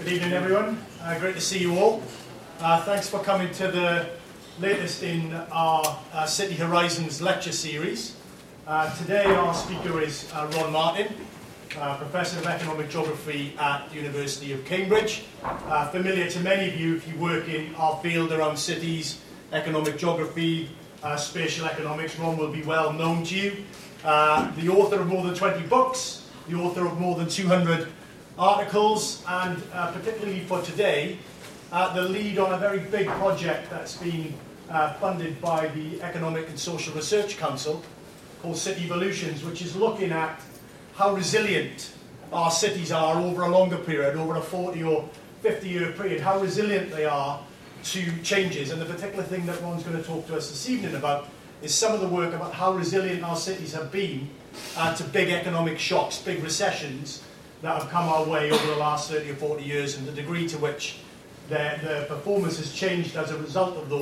Good evening, everyone. Great to see you all. Thanks for coming to the latest in our City Horizons lecture series. Today our speaker is Ron Martin, Professor of Economic Geography at the University of Cambridge. Familiar to many of you if you work in our field around cities, economic geography, spatial economics. Ron will be well known to you. The author of more than 20 books, the author of more than 200 articles, and particularly for today, the lead on a very big project that's been funded by the Economic and Social Research Council called City Evolutions, which is looking at how resilient our cities are over a longer period, over a 40 or 50-year period, how resilient they are to changes. And the particular thing that Ron's going to talk to us this evening about is some of the work about how resilient our cities have been to big economic shocks, big recessions that have come our way over the last 30 or 40 years, and the degree to which their performance has changed as a result of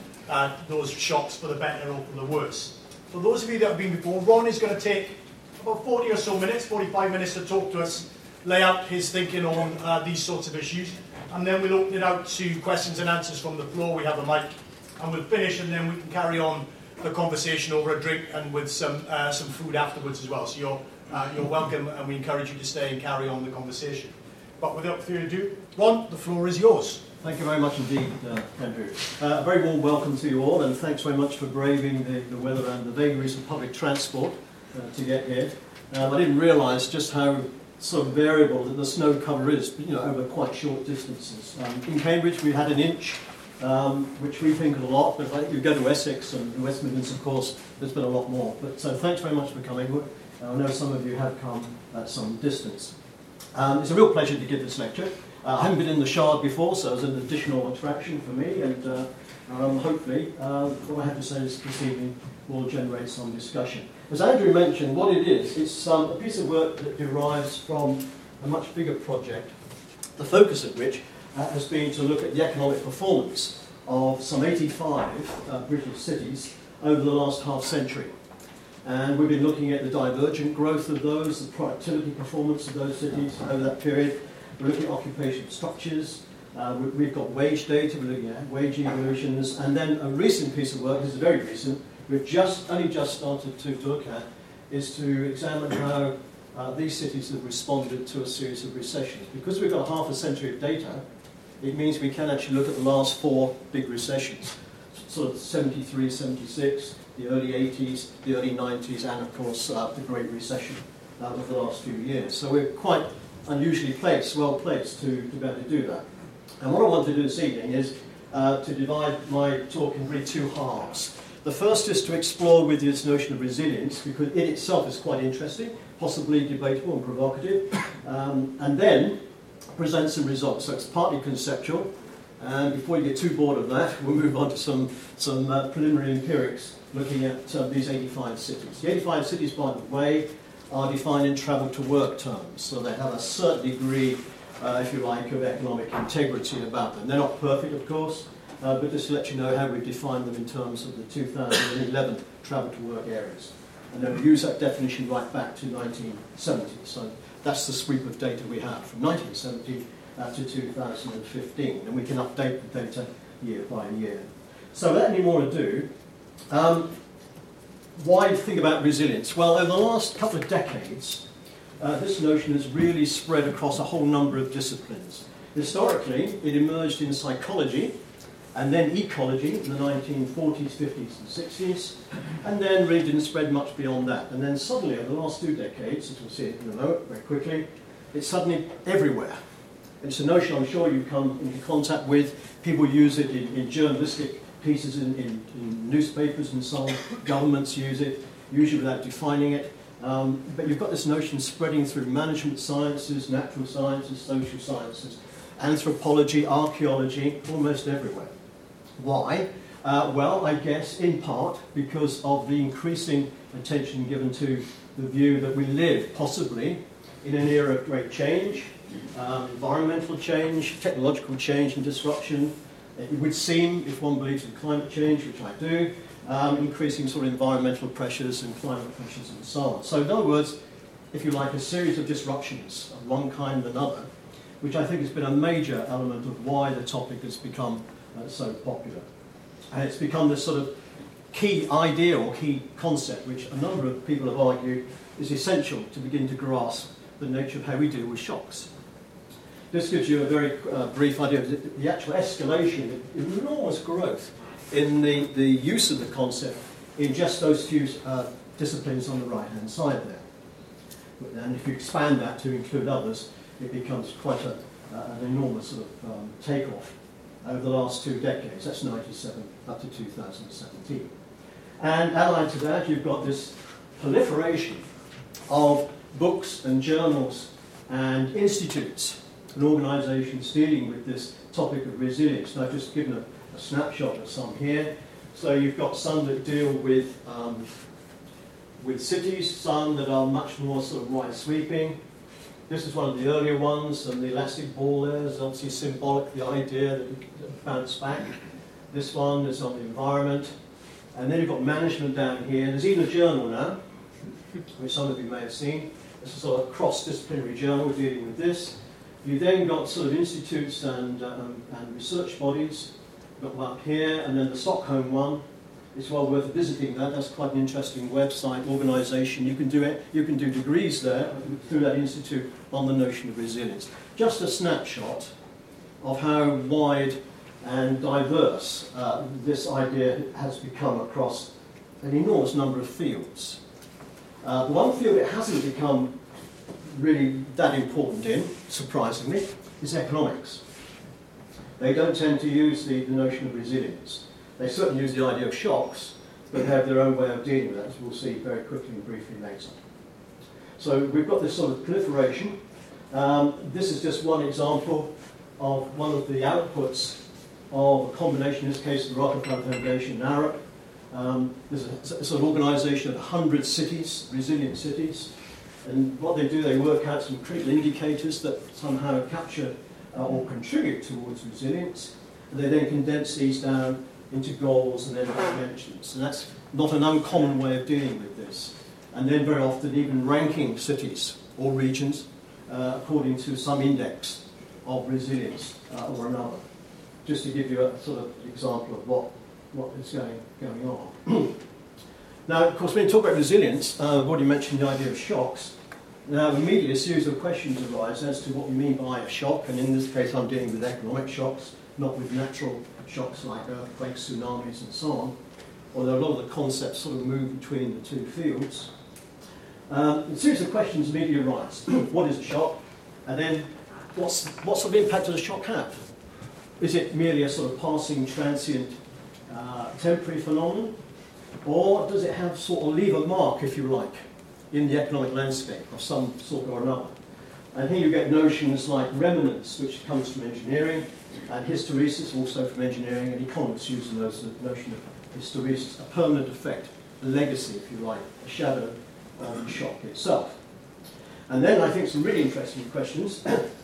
those shocks, for the better or for the worse. For those of you that have been before, Ron is going to take about 40 or so minutes, 45 minutes to talk to us, lay out his thinking on these sorts of issues, and then we'll open it out to questions and answers from the floor. We have a mic, and we'll finish, and then we can carry on the conversation over a drink and with some food afterwards as well. So you're welcome, and we encourage you to stay and carry on the conversation. But without further ado, Ron, the floor is yours. Thank you very much indeed, Andrew. A very warm welcome to you all, and thanks very much for braving the weather and the vagaries of public transport to get here. I didn't realise just how sort of variable the snow cover is, over quite short distances. In Cambridge, we had an inch, which we think a lot, but if you go to Essex and the West Midlands, of course, there's been a lot more. But so thanks very much for coming. I know some of you have come at some distance. It's a real pleasure to give this lecture. I haven't been in the Shard before, so it's an additional attraction for me, and hopefully what I have to say this evening will generate some discussion. As Andrew mentioned, what it is, it's a piece of work that derives from a much bigger project, the focus of which has been to look at the economic performance of some 85 British cities over the last half century. And we've been looking at the divergent growth of those, the productivity performance of those cities over that period. We're looking at occupation structures. We've got wage data, we're looking at wage evolutions. And then a recent piece of work, this is very recent, we've only just started to look at, is to examine how these cities have responded to a series of recessions. Because we've got half a century of data, it means we can actually look at the last 4 big recessions. Sort of 73, 76, the early 80s, the early 90s, and of course the Great Recession of the last few years. So we're quite unusually well placed to be able to do that. And what I want to do this evening is to divide my talk in really 2 halves. The first is to explore with you this notion of resilience, because it itself is quite interesting, possibly debatable and provocative, and then present some results. So it's partly conceptual, and before you get too bored of that, we'll move on to some preliminary empirics looking at these 85 cities. The 85 cities, by the way, are defined in travel to work terms, so they have a certain degree, if you like, of economic integrity about them. They're not perfect, of course, but just to let you know how we define them in terms of the 2011 travel to work areas. And then we use that definition right back to 1970. So that's the sweep of data we have from 1970 to 2015, and we can update the data year by year. So without any more ado, why think about resilience? Well, over the last couple of decades, this notion has really spread across a whole number of disciplines. Historically, it emerged in psychology, and then ecology in the 1940s, 50s and 60s, and then really didn't spread much beyond that. And then suddenly, over the last 2 decades, as we'll see in a moment, very quickly, it's suddenly everywhere. It's a notion I'm sure you come into contact with. People use it in journalistic pieces in newspapers and so on. Governments use it, usually without defining it. But you've got this notion spreading through management sciences, natural sciences, social sciences, anthropology, archaeology, almost everywhere. Why? Well, I guess in part because of the increasing attention given to the view that we live, possibly, in an era of great change, environmental change, technological change and disruption. It would seem, if one believes in climate change, which I do, increasing sort of environmental pressures and climate pressures and so on. So in other words, if you like, a series of disruptions of one kind and another which I think has been a major element of why the topic has become so popular. And it's become this sort of key idea or key concept, which a number of people have argued is essential to begin to grasp the nature of how we deal with shocks. This gives you a very brief idea of the actual escalation, enormous growth in the use of the concept in just those few disciplines on the right-hand side there. And if you expand that to include others, it becomes quite an enormous sort of takeoff over the last 2 decades. That's 97 up to 2017. And allied to that, you've got this proliferation of books and journals and institutes and organisations dealing with this topic of resilience. And I've just given a snapshot of some here. So you've got some that deal with cities, some that are much more sort of wide sweeping. This is one of the earlier ones, and the elastic ball there is obviously symbolic, the idea that we bounce back. This one is on the environment. And then you've got management down here. There's even a journal now, which some of you may have seen. It's a sort of cross-disciplinary journal dealing with this. You've then got sort of institutes and research bodies. You've got one up here, and then the Stockholm one. It's well worth visiting that. That's quite an interesting website, organisation. You can do it. You can do degrees there through that institute on the notion of resilience. Just a snapshot of how wide and diverse this idea has become across an enormous number of fields. The one field it hasn't become really that important in, surprisingly, is economics. They don't tend to use the notion of resilience. They certainly use the idea of shocks, but they have their own way of dealing with that, as we'll see very quickly and briefly later. So we've got this sort of proliferation. This is just one example of one of the outputs of a combination, in this case, of the Rockefeller Foundation and Arup. There's a sort of organisation of 100 cities, resilient cities, and what they do, they work out some critical indicators that somehow capture or contribute towards resilience, and they then condense these down into goals and then dimensions. And that's not an uncommon way of dealing with this. And then very often even ranking cities or regions according to some index of resilience or another. Just to give you a sort of example of what is going on. Now, of course, when you talk about resilience, I've already mentioned the idea of shocks. Now, immediately a series of questions arise as to what we mean by a shock, and in this case I'm dealing with economic shocks, not with natural shocks like earthquakes, tsunamis and so on, although a lot of the concepts sort of move between the two fields. A series of questions immediately arise. What is a shock? And then what sort of impact does a shock have? Is it merely a sort of passing, transient, temporary phenomenon? Or does it have sort of leave a mark, if you like, in the economic landscape of some sort or another? And here you get notions like remnants, which comes from engineering, and hysteresis, also from engineering, and economists use the notion of hysteresis, a permanent effect, a legacy, if you like, a shadow of the shock itself. And then I think some really interesting questions.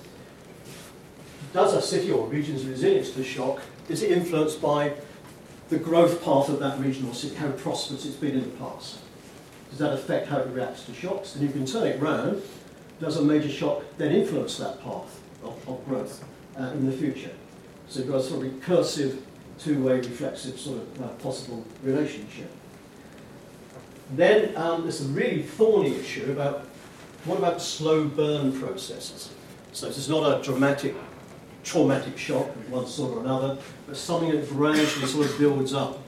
Does a city or region's resilience to shock, is it influenced by the growth path of that region or city, how prosperous it's been in the past? Does that affect how it reacts to shocks? And you can turn it round. Does a major shock then influence that path of growth in the future? So you've got a sort of recursive, two-way, reflexive sort of possible relationship. Then there's a really thorny issue about what about slow burn processes? So this is not a dramatic, traumatic shock of one sort or another, but something that gradually sort of builds up.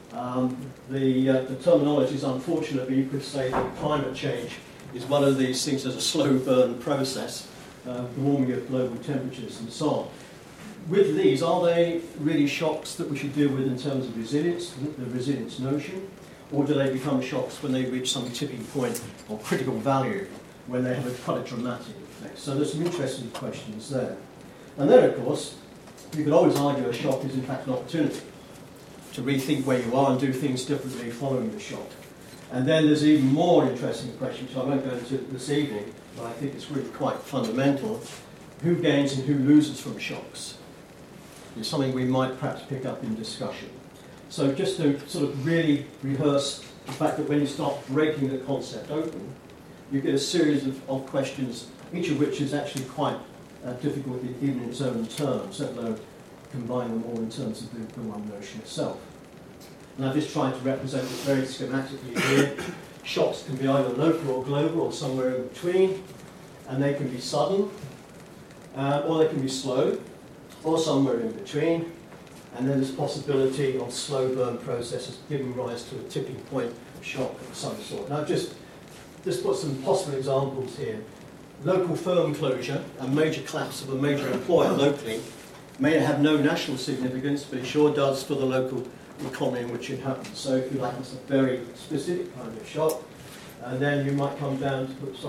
The terminology is unfortunate, but you could say that climate change is one of these things as a slow burn process, the warming of global temperatures and so on. With these, are they really shocks that we should deal with in terms of resilience, the resilience notion, or do they become shocks when they reach some tipping point or critical value, when they have quite a dramatic effect? So there's some interesting questions there. And then, of course, you could always argue a shock is in fact an opportunity to rethink where you are and do things differently following the shock. And then there's even more interesting questions, which I won't go into this evening, but I think it's really quite fundamental. Who gains and who loses from shocks? It's something we might perhaps pick up in discussion. So just to sort of really rehearse the fact that when you start breaking the concept open, you get a series of questions, each of which is actually quite difficult even in its own terms, let alone combine them all in terms of the one notion itself. And I've just tried to represent this very schematically here. Shocks can be either local or global or somewhere in between, and they can be sudden, or they can be slow, or somewhere in between. And then there's possibility of slow burn processes giving rise to a tipping point shock of some sort. Now just put some possible examples here. Local firm closure, a major collapse of a major employer locally, may have no national significance, but it sure does for the local economy in which it happens. So if you like, it's a very specific kind of shock. And then you might come down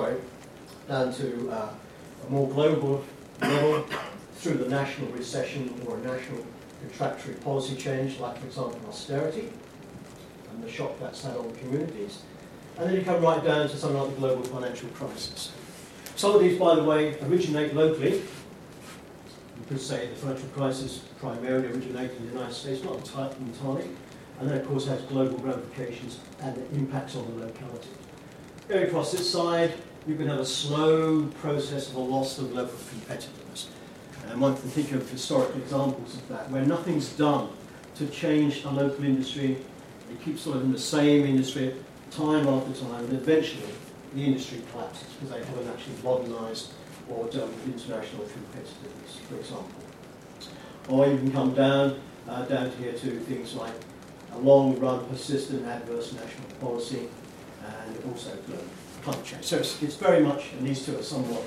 to a more global level through the national recession or a national contractory policy change, like for example austerity, and the shock that's had on communities. And then you come right down to something like the global financial crisis. Some of these, by the way, originate locally. You could say the financial crisis primarily originated in the United States, not entirely, and then of course has global ramifications and impacts on the locality. Going across this side, you can have a slow process of a loss of level of competitiveness. And one can think of historical examples of that, where nothing's done to change a local industry. It keeps sort of in the same industry time after time, and eventually the industry collapses because they haven't actually modernised or dealt with international competitiveness, for example. Or you can come down to here to things like a long-run, persistent, adverse national policy, and also global climate change. So it's very much, and these two are somewhat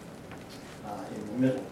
in the middle.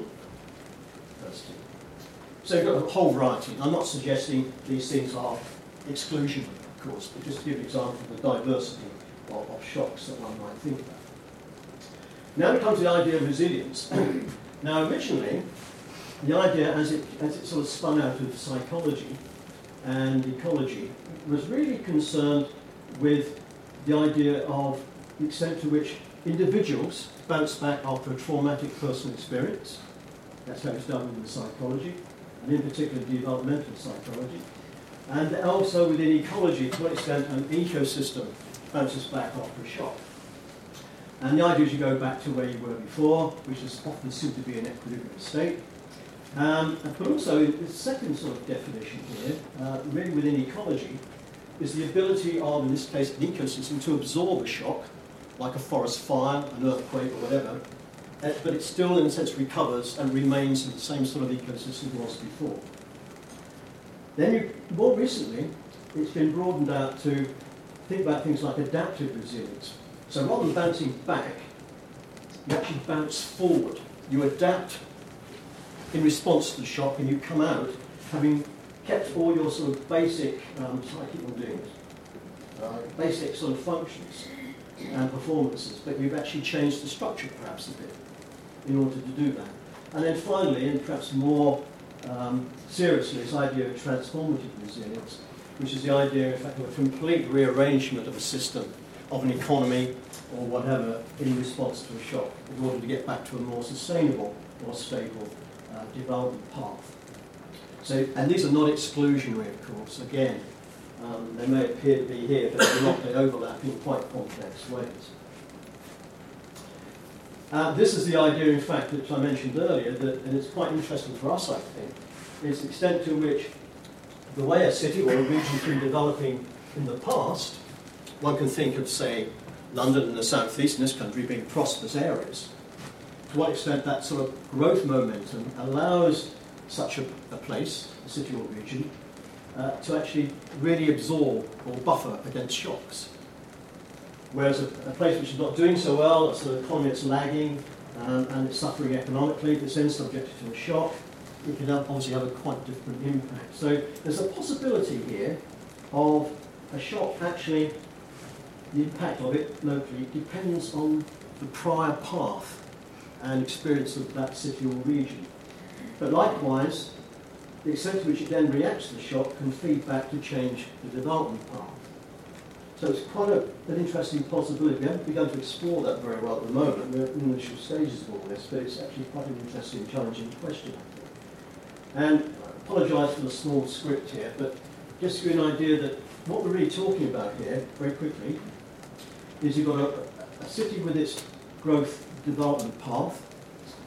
Those two. So you've got a whole variety. I'm not suggesting these things are exclusionary, of course, but just to give an example of the diversity of shocks that one might think about. Now we come to the idea of resilience. Now originally, the idea as it sort of spun out of psychology and ecology was really concerned with the idea of the extent to which individuals bounce back after a traumatic personal experience. That's how it's done in psychology, and in particular developmental psychology. And also within ecology, to what extent an ecosystem bounces back after a shock. And the idea is you go back to where you were before, which is often seemed to be an equilibrium state. But also, the second sort of definition here, really within ecology, is the ability of, in this case, an ecosystem to absorb a shock, like a forest fire, an earthquake, or whatever, but it still, in a sense, recovers and remains in the same sort of ecosystem it was before. Then, more recently, it's been broadened out to think about things like adaptive resilience. So rather than bouncing back, you actually bounce forward. You adapt in response to the shock, and you come out having kept all your sort of basic, basic sort of functions and performances, but you've actually changed the structure perhaps a bit in order to do that. And then finally, and perhaps more seriously, this idea of transformative resilience, which is the idea, in fact, of a complete rearrangement of a system, of an economy, or whatever, in response to a shock, in order to get back to a more sustainable or stable development path. So, and these are not exclusionary, of course. Again, they may appear to be here, but they're not. They overlap in quite complex ways. This is the idea, in fact, which I mentioned earlier, that, and it's quite interesting for us, I think, is the extent to which the way a city or a region has been developing in the past. One can think of, say, London and the southeast in this country being prosperous areas. To what extent that sort of growth momentum allows such a place, a city or region, to actually really absorb or buffer against shocks. Whereas a place which is not doing so well, it's an economy that's lagging and it's suffering economically, if it's then subjected to a shock, it can obviously have a quite different impact. So there's a possibility here of a shock actually, the impact of it locally depends on the prior path and experience of that city or region. But likewise, the extent to which it then reacts to the shock can feed back to change the development path. So it's quite an interesting possibility. We haven't begun to explore that very well at the moment. We're in the initial stages of all this, but it's actually quite an interesting, challenging question, I think. And I apologise for the small script here, but just to give you an idea that what we're really talking about here, very quickly, is you've got a city with its growth development path,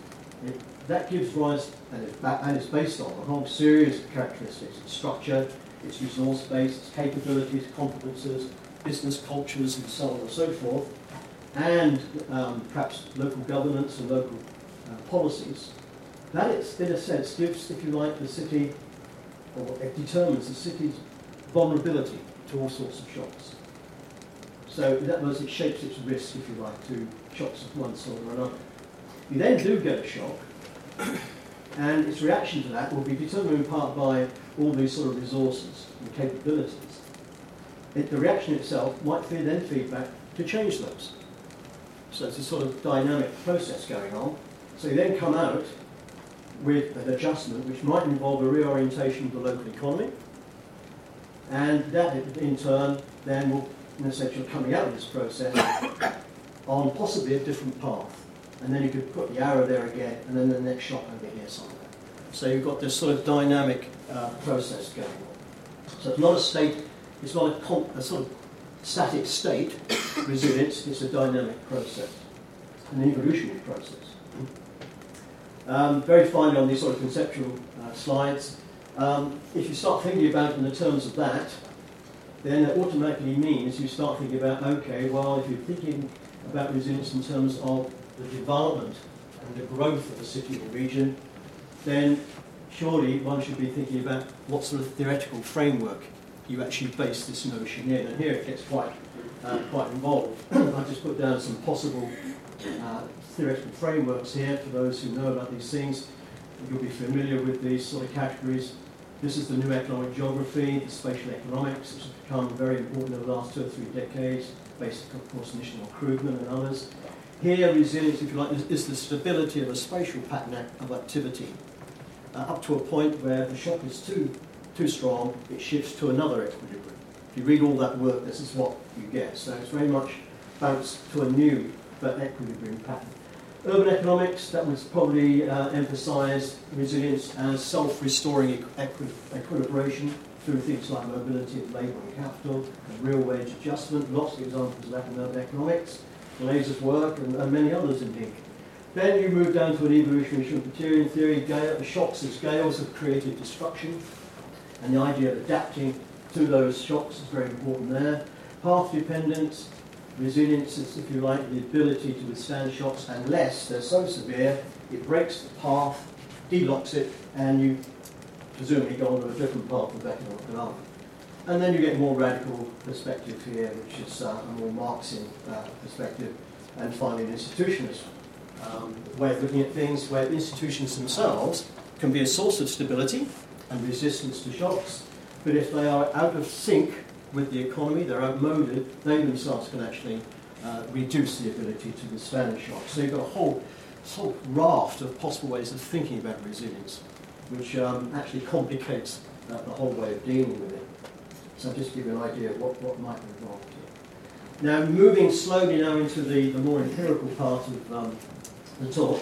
That gives rise, and it's based on a whole series of characteristics: its structure, its resource base, its capabilities, competences, business cultures, and so on and so forth, and perhaps local governance and local policies. That, in a sense, gives, if you like, the city, or it determines the city's vulnerability to all sorts of shocks. So in that words, it shapes its risk, if you like, to shocks of one sort or another. You then do get a shock, and its reaction to that will be determined in part by all these sort of resources and capabilities. The reaction itself might then feed back to change those. So it's a sort of dynamic process going on. So you then come out with an adjustment which might involve a reorientation of the local economy, and that in turn then will, in a sense, you're coming out of this process on possibly a different path. And then you could put the arrow there again, and then the next shock over here somewhere. So you've got this sort of dynamic process going on. So it's not a state, it's not a sort of static state, resilience, it's a dynamic process, an evolutionary process. Very finally on these sort of conceptual slides, if you start thinking about it in the terms of that, then it automatically means you start thinking about, okay, well, if you're thinking about resilience in terms of the development and the growth of a city or region, then surely one should be thinking about what sort of theoretical framework you actually base this notion in. And here it gets quite involved. I've just put down some possible theoretical frameworks here for those who know about these things. You'll be familiar with these sort of categories. This is the new economic geography, the spatial economics, which has become very important over the last 2 or 3 decades, based, of course, initially on Krugman and others. Here, resilience, if you like, is the stability of a spatial pattern of activity, up to a point where the shock is too strong, it shifts to another equilibrium. If you read all that work, this is what you get. So it's very much bounced to a new but equilibrium pattern. Urban economics, that would probably emphasise resilience as self-restoring equilibration through things like mobility of labour and capital, and real wage adjustment, lots of examples of that in urban economics, Lasers work, and many others indeed. Then you move down to an evolutionary Schumpeterian theory. The shocks as gales have created destruction, and the idea of adapting to those shocks is very important there. Path dependence, resilience is, if you like, the ability to withstand shocks unless they're so severe it breaks the path, delocks it, and you presumably go on to a different path of economic development. And then you get a more radical perspective here, which is a more Marxian perspective, and finally an institutionalist way of looking at things, where institutions themselves can be a source of stability and resistance to shocks, but if they are out of sync with the economy, they're outmoded, they themselves can actually reduce the ability to withstand shocks. So you've got a whole raft of possible ways of thinking about resilience, which actually complicates the whole way of dealing with it. So I'll just give you an idea of what might be involved here. Now, moving slowly now into the more empirical part of the talk,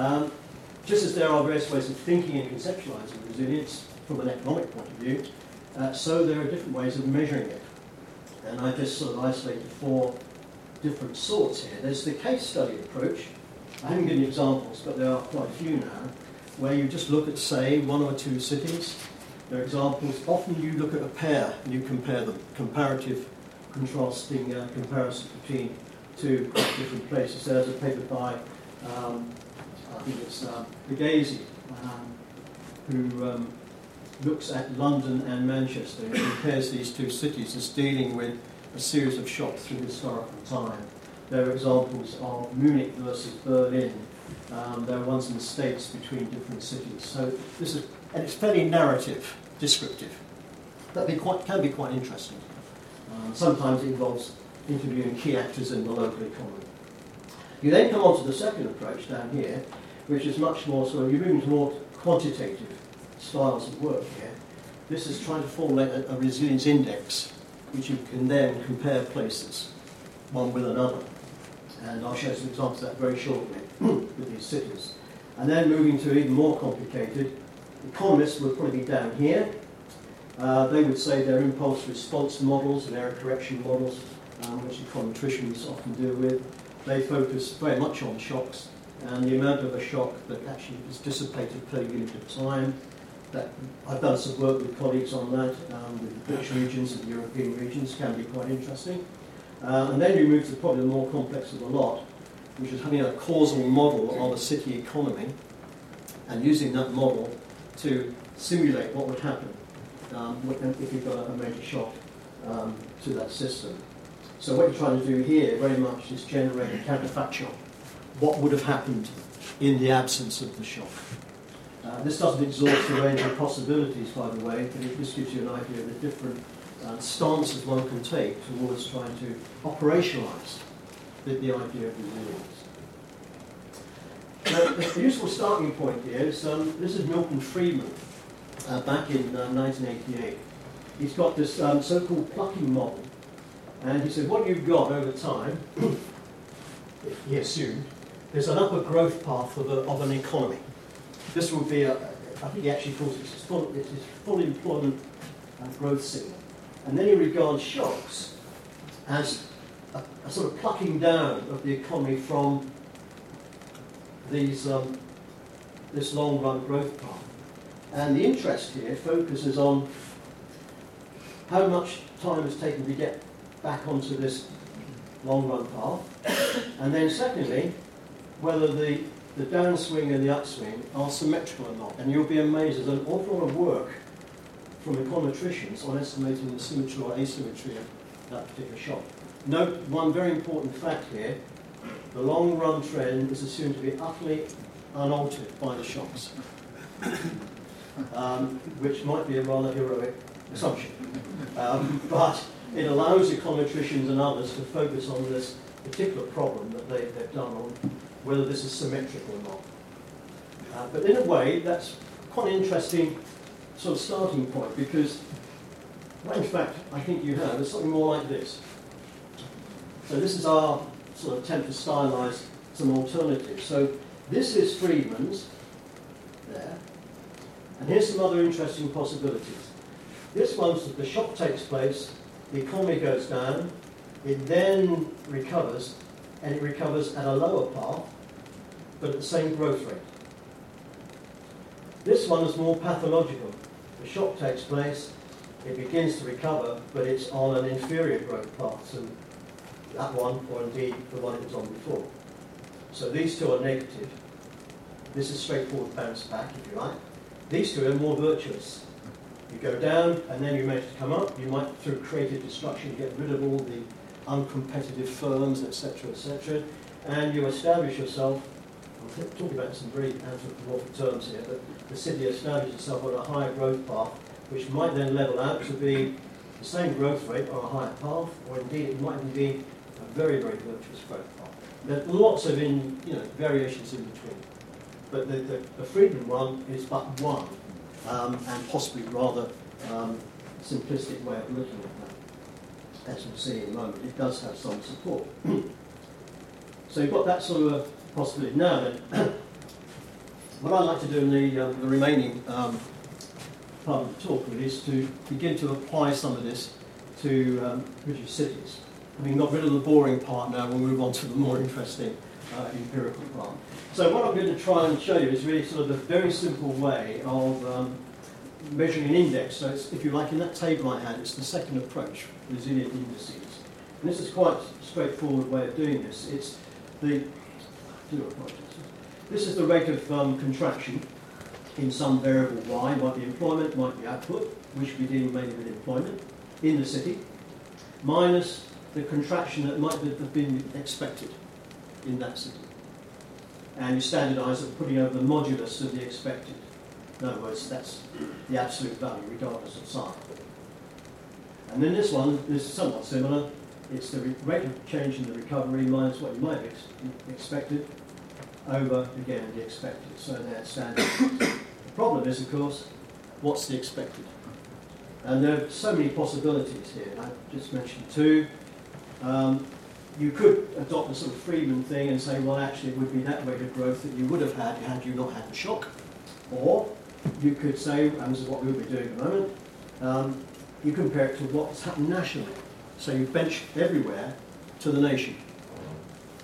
just as there are various ways of thinking and conceptualizing resilience from an economic point of view, so there are different ways of measuring it. And I just sort of isolated 4 different sorts here. There's the case study approach. I haven't given you examples, but there are quite a few now, where you just look at, say, 1 or 2 cities. There are examples. Often you look at a pair and you compare them, comparative, contrasting comparisons between 2 different places. There's a paper by, I think it's Bughazi, who looks at London and Manchester and compares these 2 cities as dealing with a series of shocks through historical time. There are examples of Munich versus Berlin. There are ones in the States between different cities. So this is, and it's fairly narrative, descriptive. That can be quite interesting. Sometimes it involves interviewing key actors in the local economy. You then come on to the second approach down here, which is much more sort of, you're moving to more quantitative styles of work here. This is trying to formulate a resilience index, which you can then compare places, one with another. And I'll show some examples of that very shortly with these cities. And then moving to even more complicated, economists would probably be down here. They would say they're impulse response models and error correction models, which econometricians often deal with. They focus very much on shocks. and the amount of a shock that actually is dissipated per unit of time. That I've done some work with colleagues on that, with the British regions and the European regions, can be quite interesting. And then you move to probably the more complex of the lot, which is having a causal model of a city economy and using that model to simulate what would happen if you've got a major shock to that system. So what you're trying to do here very much is generate a counterfactual. What would have happened in the absence of the shock? This doesn't exhaust the range of possibilities, by the way, but it just gives you an idea of the different stances one can take towards trying to operationalise the idea of resilience. The useful starting point here is, this is Milton Friedman, back in 1988. He's got this so-called plucking model, and he said what you've got over time, he assumed, there's an upper growth path of an economy. This would be, I think he actually calls it his full employment growth signal. And then he regards shocks as a sort of plucking down of the economy from this long-run growth path. And the interest here focuses on how much time has taken to get back onto this long-run path. And then secondly, whether the downswing and the upswing are symmetrical or not. And you'll be amazed, there's an awful lot of work from econometricians on estimating the symmetry or asymmetry of that particular shock. Note one very important fact here: the long-run trend is assumed to be utterly unaltered by the shocks, which might be a rather heroic assumption. But it allows econometricians and others to focus on this particular problem that they've done on whether this is symmetrical or not. But in a way, that's quite an interesting sort of starting point, because what in fact I think you have is something more like this. So this is our sort of attempt to stylize some alternatives. So this is Friedman's there, and here's some other interesting possibilities. This one's that the shock takes place, the economy goes down, it then recovers, and it recovers at a lower path, but at the same growth rate. This one is more pathological. The shock takes place, it begins to recover, but it's on an inferior growth path to that one, or indeed the one it was on before. So these two are negative. This is straightforward bounce back, if you like. These two are more virtuous. You go down, and then you manage to come up. You might, through creative destruction, get rid of all the uncompetitive firms, etc., and you establish yourself. I'm talking about some very anthropomorphic terms here, but the city establishes itself on a higher growth path, which might then level out to be the same growth rate on a higher path, or indeed it might even be a very, very virtuous growth path. There are lots of variations in between, but the Friedman one is but one, and possibly rather simplistic way of looking at that. As we'll see in a moment, it does have some support. So you've got that sort of a possibility. Now then, what I'd like to do in the remaining part of the talk really is to begin to apply some of this to British cities. Having got rid of the boring part now, we'll move on to the more interesting empirical part. So what I'm going to try and show you is really sort of a very simple way of measuring an index. So it's, if you like, in that table I had, it's the second approach, resilient indices. And this is quite a straightforward way of doing this. It's this is the rate of contraction in some variable y, might be employment, might be output, we should be dealing mainly with employment, in the city, minus the contraction that might have been expected in that city. And you standardise it putting over the modulus of the expected. In other words, that's the absolute value regardless of sign. And then this one is somewhat similar. It's the rate of change in the recovery minus what you might have expected over, again, the expected. So they're standard. The problem is, of course, what's the expected? And there are so many possibilities here. I just mentioned two. You could adopt the sort of Friedman thing and say, well, actually, it would be that rate of growth that you would have had you not had the shock. Or you could say, and this is what we'll be doing at the moment, you compare it to what's happened nationally. So you bench everywhere to the nation.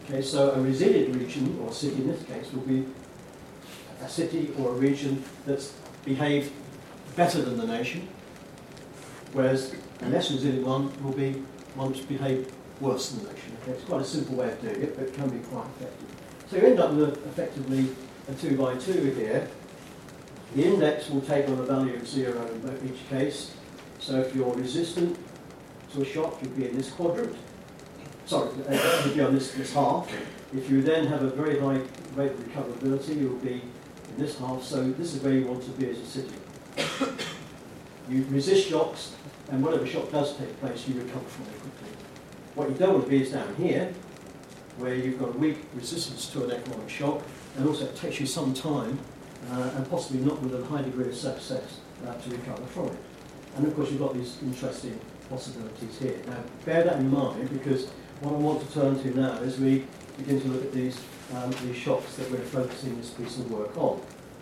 Okay, so a resilient region, or city in this case, will be a city or a region that's behaved better than the nation, whereas a less resilient one will be one that's behaved worse than the nation. Okay, it's quite a simple way of doing it, but it can be quite effective. So you end up with effectively a 2 by 2 here. The index will take on a value of 0 in each case. So if you're resistant to a shock, you'll be in this quadrant. Sorry, you'll be on this half. If you then have a very high rate of recoverability, you'll be in this half. So this is where you want to be as a city. You resist shocks, and whatever shock does take place, you recover from it quickly. What you don't want to be is down here, where you've got a weak resistance to an economic shock, and also it takes you some time, and possibly not with a high degree of success, to recover from it. And of course you've got these interesting possibilities here. Now bear that in mind, because what I want to turn to now is we begin to look at these shocks that we're focusing this piece of work on.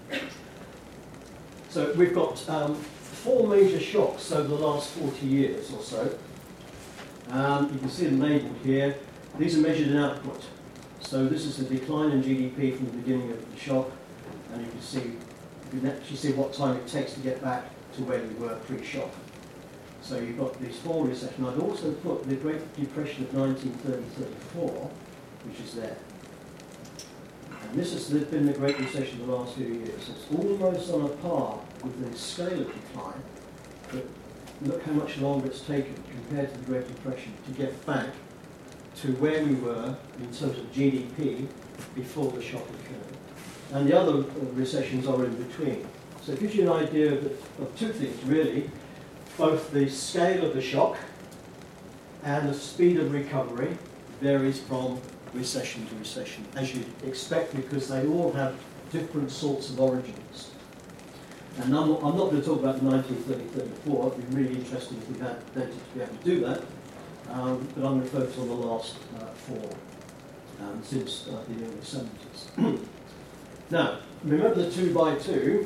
So we've got 4 major shocks over the last 40 years or so. You can see them labelled here. These are measured in output. So this is the decline in GDP from the beginning of the shock, and you can actually see what time it takes to get back to where we were pre-shock. So you've got these 4 recessions. I'd also put the Great Depression of 1930-34, which is there. And this has been the Great Recession of the last few years. It's almost on a par with the scale of decline, but look how much longer it's taken compared to the Great Depression to get back to where we were in terms of GDP before the shock occurred. And the other recessions are in between. So it gives you an idea of 2 things, really. Both the scale of the shock and the speed of recovery varies from recession to recession, as you'd expect, because they all have different sorts of origins. And I'm not going to talk about 1930-34. It'd be really interesting if we had data to be able to do that. But I'm going to focus on the last 4 since the early 70s. Now, remember the 2 by 2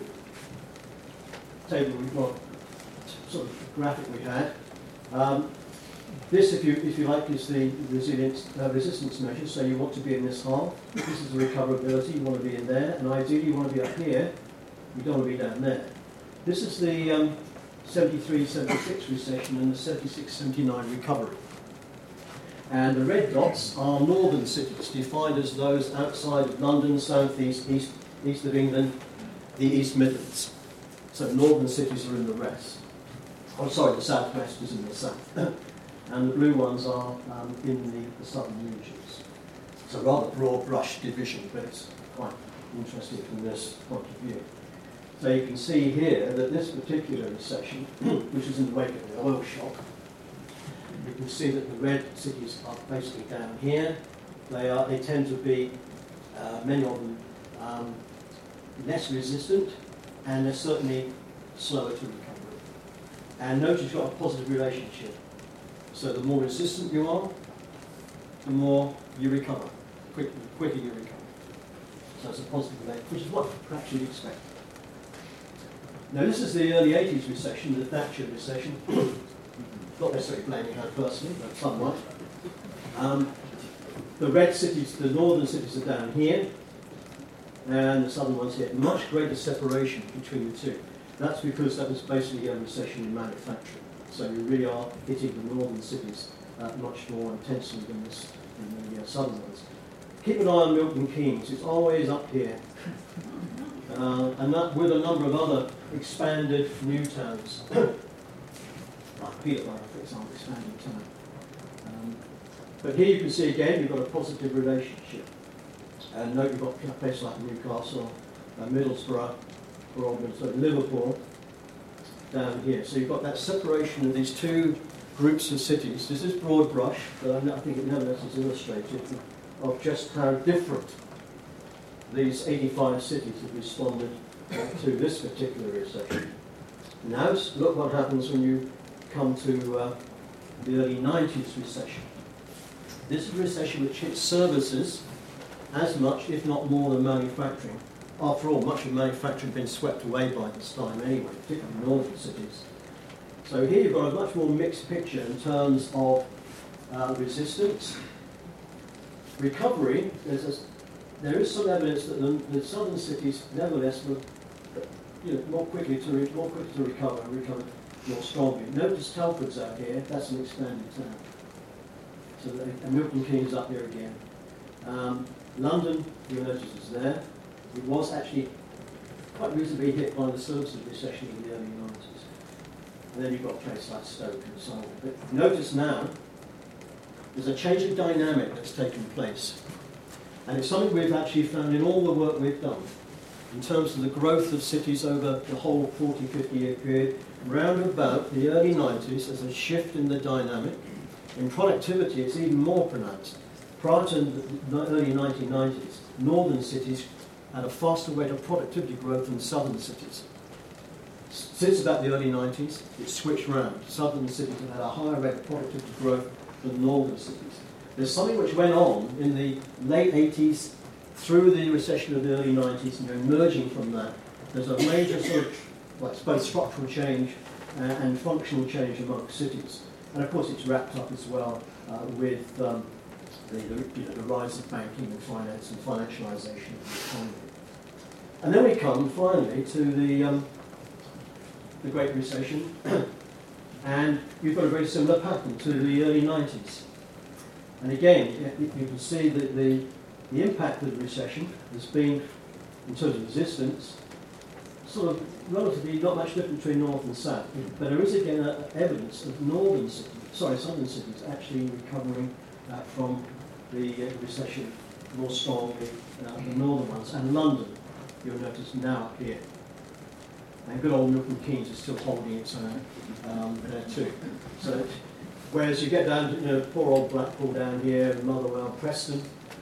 table we've got, sort of graphic we had. This, if you like, is the resistance measure. So you want to be in this half. This is the recoverability. You want to be in there, and ideally you want to be up here. You don't want to be down there. This is the 73-76 recession and the 76-79 recovery. And the red dots are northern cities, defined as those outside of London, south east, east of England, the East Midlands. So northern cities are in the west. Oh, sorry, the southwest is in the south. And the blue ones are in the southern regions. It's a rather broad brush division, but it's quite interesting from this point of view. So you can see here that this particular recession, which is in the wake of the oil shock, you can see that the red cities are basically down here. They tend to be, many of them, less resistant, and they're certainly slower to recover. And notice you've got a positive relationship. So the more resistant you are, the more you recover, the quicker you recover. So it's a positive relationship, which is what perhaps you'd expect. Now this is the early 80s recession, the Thatcher recession. Not necessarily blaming her personally, but somewhat. The red cities, the northern cities are down here, and the southern ones here. Much greater separation between the two. That's because that was basically a recession in manufacturing. So you really are hitting the northern cities much more intensely than the southern ones. Keep an eye on Milton Keynes. It's always up here. And that with a number of other expanded new towns. Like Peterborough, for example, expanding town. But here you can see again, you've got a positive relationship. And note you've got a place like Newcastle, Middlesbrough, or Liverpool, down here. So you've got that separation of these 2 groups of cities. This is broad brush, but I think it nevertheless is illustrated of just how different these 85 cities have responded to this particular recession. Now look what happens when you come to the early 90s recession. This is a recession which hits services as much, if not more, than manufacturing. After all, much of manufacturing had been swept away by this time anyway, particularly in northern cities. So here you've got a much more mixed picture in terms of resistance recovery, there is some evidence that the southern cities, nevertheless, were more quickly to recover more strongly. Notice Telford's out here. That's an expanded town. So Milton Keynes up here again. London, you'll notice, is there. It was actually quite reasonably hit by the services recession in the early 90s. And then you've got a place like Stoke and so on. But notice now, there's a change of dynamic that's taken place. And it's something we've actually found in all the work we've done, in terms of the growth of cities over the whole 40, 50-year period. Round about the early 90s, there's a shift in the dynamic. In productivity, it's even more pronounced. Prior to the early 1990s, northern cities had a faster rate of productivity growth than southern cities. Since about the early 90s, it's switched round. Southern cities have had a higher rate of productivity growth than northern cities. There's something which went on in the late 80s through the recession of the early 90s, and emerging from that, there's a major sort of, well, it's both structural change and functional change amongst cities. And of course it's wrapped up as well with the rise of banking and finance and financialisation of the economy. And then we come finally to the Great Recession, and you've got a very similar pattern to the early 90s. And again, you can see that the impact of the recession has been, in terms of resistance, sort of relatively not much different between north and south. But there is again evidence of southern cities actually recovering from the recession more strongly than northern ones. And London, you'll notice now up here. And good old Milton Keynes is still holding its own there too. So, whereas you get down to poor old Blackpool down here, Motherwell, Preston.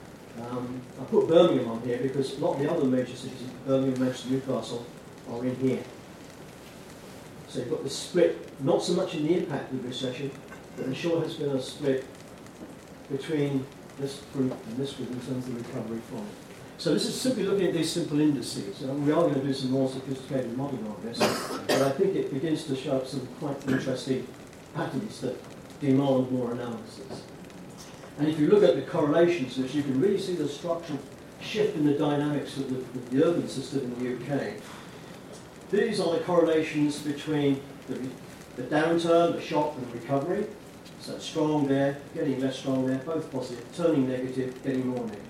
I put Birmingham on here because a lot of the other major cities, Birmingham, Manchester, Newcastle, are in here. So you've got this split, not so much in the impact of the recession, but there sure has been a split between this group and this group in terms of the recovery from it. So this is simply looking at these simple indices. We are going to do some more sophisticated modelling on this, but I think it begins to show up some quite interesting patterns that demand more analysis. And if you look at the correlations, you can really see the structural shift in the dynamics of the urban system in the UK. These are the correlations between the downturn, the shock, and the recovery. So strong there, getting less strong there, both positive, turning negative, getting more negative.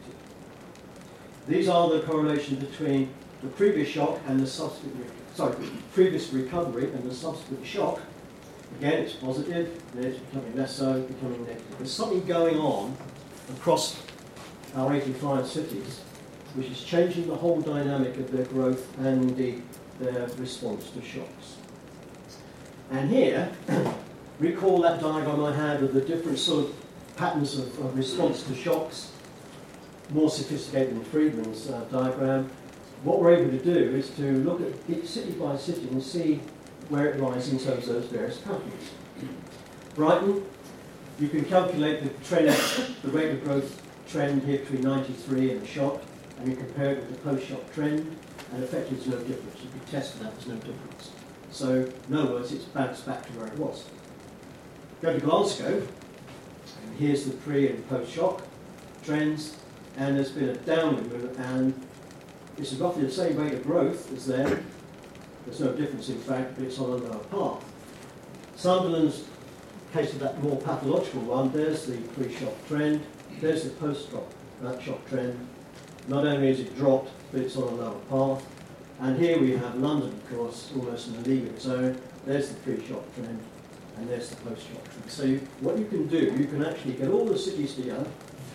These are the correlations between the previous shock and the previous recovery and the subsequent shock. Again, it's positive, then it's becoming less so, becoming negative. There's something going on across our 85 cities which is changing the whole dynamic of their growth and indeed their response to shocks. And here, recall that diagram I had of the different sort of patterns of response to shocks, more sophisticated than Friedman's diagram. What we're able to do is to look at each city by city and see where it lies in terms of those various patterns. Brighton, you can calculate the trend, the rate of growth trend here between 93 and the shock, and you compare it with the post-shock trend, and effectively there's no difference. You can test for that, there's no difference. So, in other words, it's bounced back to where it was. Go to Glasgow, and here's the pre and post-shock trends, and there's been a downward movement, and it's roughly the same rate of growth as there. There's no difference, in fact, but it's on a lower path. Sunderland's case of that more pathological one, there's the pre-shock trend, there's the post-shock trend. Not only is it dropped, but it's on a lower path. And here we have London, of course, almost in the league of its own. There's the pre-shock trend, and there's the post-shock trend. So what you can do, you can actually get all the cities together,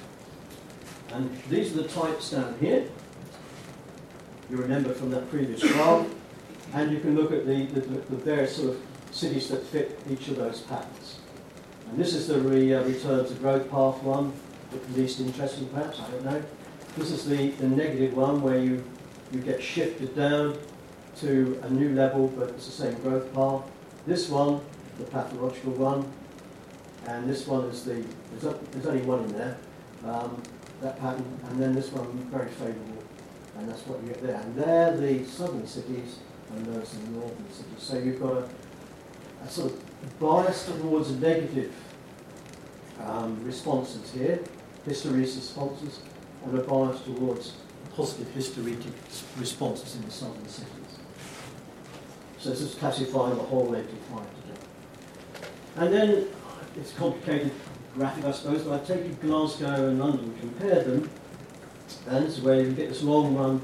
and these are the types down here. You remember from that previous graph. And you can look at the various sort of cities that fit each of those patterns. And this is the return to growth path one, the least interesting perhaps, I don't know. This is the negative one where you get shifted down to a new level, but it's the same growth path. This one, the pathological one, and this one is there's only one in there, that pattern, and then this one very favourable, and that's what you get there. And they're the southern cities, and those in the northern cities. So you've got a sort of bias towards negative responses here. hysteresis responses, and a bias towards positive hysteretic responses in the southern cities. So this is classifying the whole 85 today. And then, it's a complicated graphic, I suppose, but I've taken Glasgow and London and compared them, and this is where you get this long run,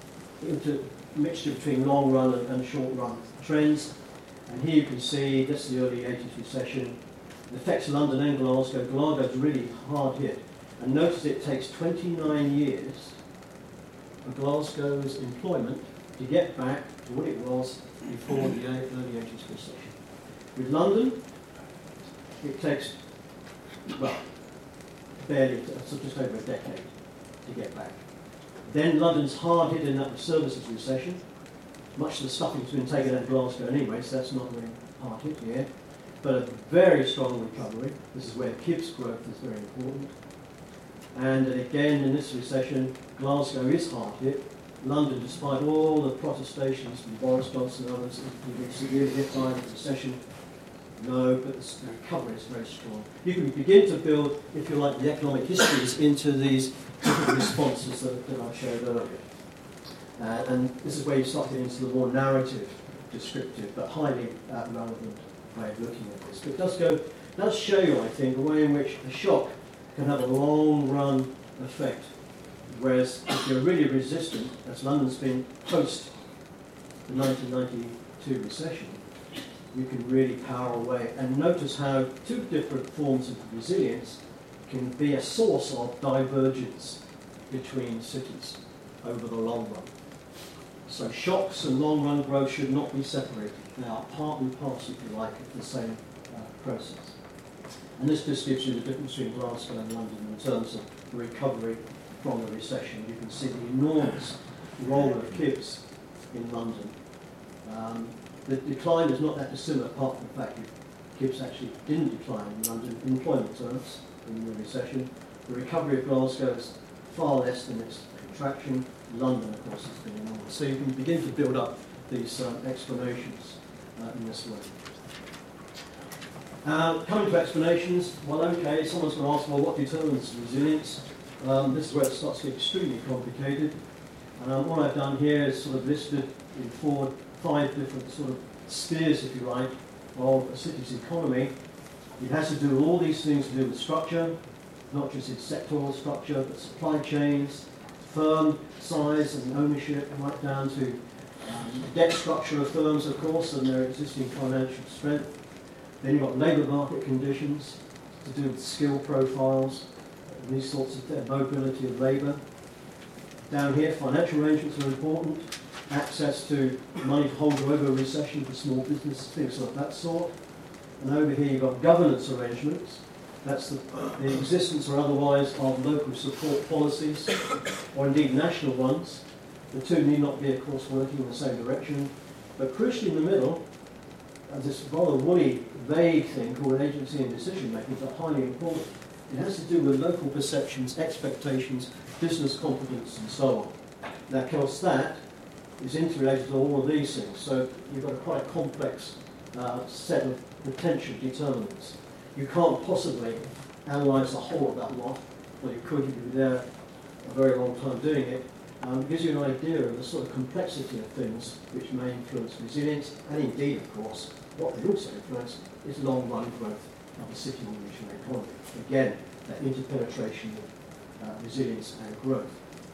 mixture between long run and short run trends. And here you can see, this is the early 80s recession. It affects London and Glasgow. Glasgow's really hard hit. And notice it takes 29 years for Glasgow's employment to get back to what it was before the early 80s recession. With London, it takes, well, barely, so just over a decade to get back. Then London's hard hit in that the services recession. Much of the stuffing's been taken out of Glasgow anyway, so that's not really hard hit here. But a very strong recovery. This is where KIB's growth is very important. And again, in this recession, Glasgow is hard hit. London, despite all the protestations from Boris Johnson and others, is severely hit by the recession. No, but the recovery is very strong. You can begin to build, if you like, the economic histories into these different responses that I showed earlier. And this is where you start getting into the more narrative, descriptive, but highly relevant way of looking at this. But it does show you, I think, a way in which a shock can have a long-run effect. Whereas if you're really resistant, as London's been post the 1992 recession, you can really power away. And notice how two different forms of resilience can be a source of divergence between cities over the long run. So shocks and long-run growth should not be separated. They are part and parcel, if you like, of the same process. And this just gives you the difference between Glasgow and London in terms of the recovery from the recession. You can see the enormous role of KIBs in London. The decline is not that dissimilar, apart from the fact that KIBs actually didn't decline in London in employment terms in the recession. The recovery of Glasgow is far less than its contraction. London, of course, has been enormous. So you can begin to build up these explanations in this way. Coming to explanations, well, okay, someone's going to ask, well, what determines resilience? This is where it starts to get extremely complicated. What I've done here is sort of listed in 5 different sort of spheres, if you like, of a city's economy. It has to do with all these things to do with structure, not just its sectoral structure, but supply chains, firm size and ownership, right down to the debt structure of firms, of course, and their existing financial strength. Then you've got labour market conditions to do with skill profiles, these sorts of mobility of labour. Down here, financial arrangements are important. Access to money to hold over a recession for small businesses, things of that sort. And over here you've got governance arrangements. That's the existence or otherwise of local support policies, or indeed national ones. The two need not be, of course, working in the same direction. But crucially in the middle, this rather woolly, vague thing called agency and decision making, but highly important. It has to do with local perceptions, expectations, business confidence, and so on. Now, of course, that is interrelated to all of these things. So you've got quite a complex set of potential determinants. You can't possibly analyse the whole of that lot, or you could if you were there a very long time doing it. It gives you an idea of the sort of complexity of things which may influence resilience, and indeed, of course, what they also influence is long-run growth of the city and regional economy. Again, that interpenetration of resilience and growth.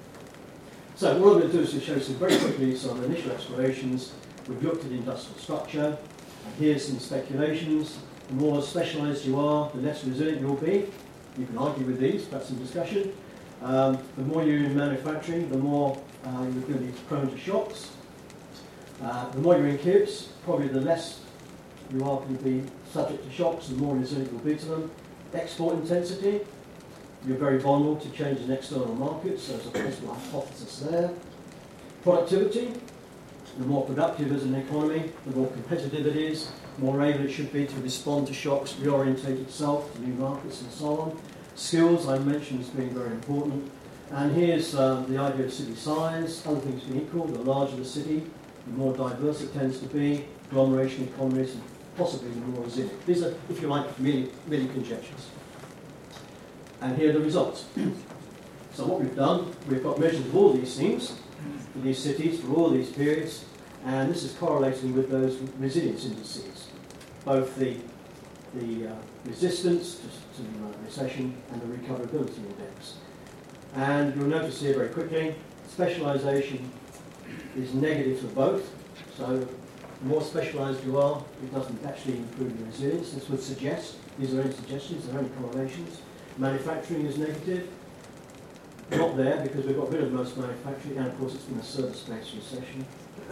So what I'm going to do is to show some very quickly some initial explanations. We've looked at industrial structure, and here's some speculations. The more specialised you are, the less resilient you'll be. You can argue with these, perhaps some discussion. The more you're in manufacturing, the more you're going to be prone to shocks. The more you're in KIBs, probably the less you are going to be subject to shocks, the more resilient you'll be to them. Export intensity, you're very vulnerable to changes in external markets, so there's a possible hypothesis there. Productivity, the more productive as an economy, the more competitive it is, the more able it should be to respond to shocks, reorientate itself to new markets and so on. Skills, I mentioned, as being very important. And here's the idea of city size. Other things being equal, the larger the city, the more diverse it tends to be, agglomeration economies, and possibly the more resilient. These are, if you like, merely conjectures. And here are the results. So what we've done, we've got measures of all these things for these cities for all these periods, and this is correlating with those resilience indices, both the resistance to recession and the recoverability index. And you'll notice here very quickly, specialisation is negative for both. So the more specialised you are, it doesn't actually improve your resilience. This would suggest, these are only suggestions, they're only correlations. Manufacturing is negative. Not there because we've got rid of most manufacturing, and of course it's been a service-based recession.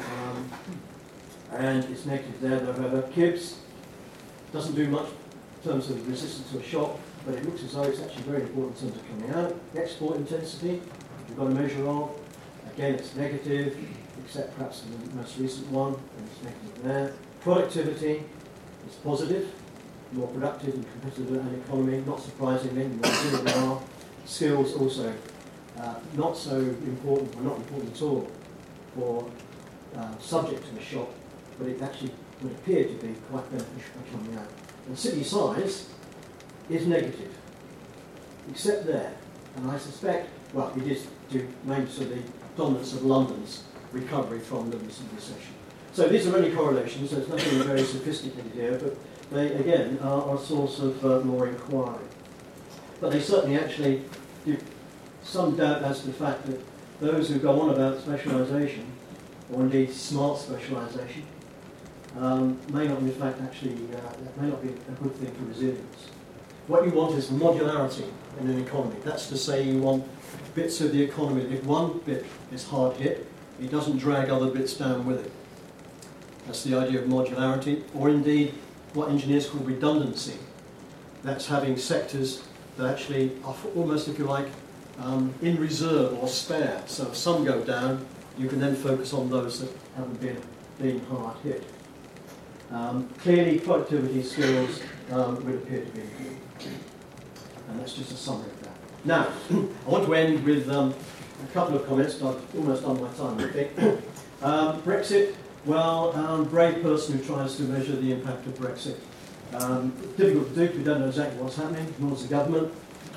And it's negative there. However, KIBS doesn't do much in terms of resistance to a shock, but it looks as though it's actually very important in terms of coming out. Export intensity, we've got a measure of. Again, it's negative, except perhaps in the most recent one, and it's negative there. Productivity is positive, more productive and competitive in an economy, not surprisingly, the more resilient we are. Skills also not so important, or not important at all, for subject to a shock, but it actually would appear to be quite beneficial for coming out. And city size is negative, except there. And I suspect, well, it is due mainly to the dominance of London's recovery from the recent recession. So these are only correlations, there's nothing very sophisticated here, but they, again, are a source of more inquiry. But they certainly actually give some doubt as to the fact that those who go on about specialisation, or indeed smart specialisation, may not in fact actually, may not be a good thing for resilience. What you want is modularity in an economy. That's to say you want bits of the economy, if one bit is hard hit, it doesn't drag other bits down with it. That's the idea of modularity, or indeed what engineers call redundancy. That's having sectors that actually are almost, if you like, in reserve or spare. So if some go down, you can then focus on those that haven't been hard hit. Clearly, productivity skills would appear to be good. And that's just a summary of that. Now, I want to end with a couple of comments. I've almost done my time, I think. Brexit, well, brave person who tries to measure the impact of Brexit. Difficult to do because we don't know exactly what's happening, nor does the government.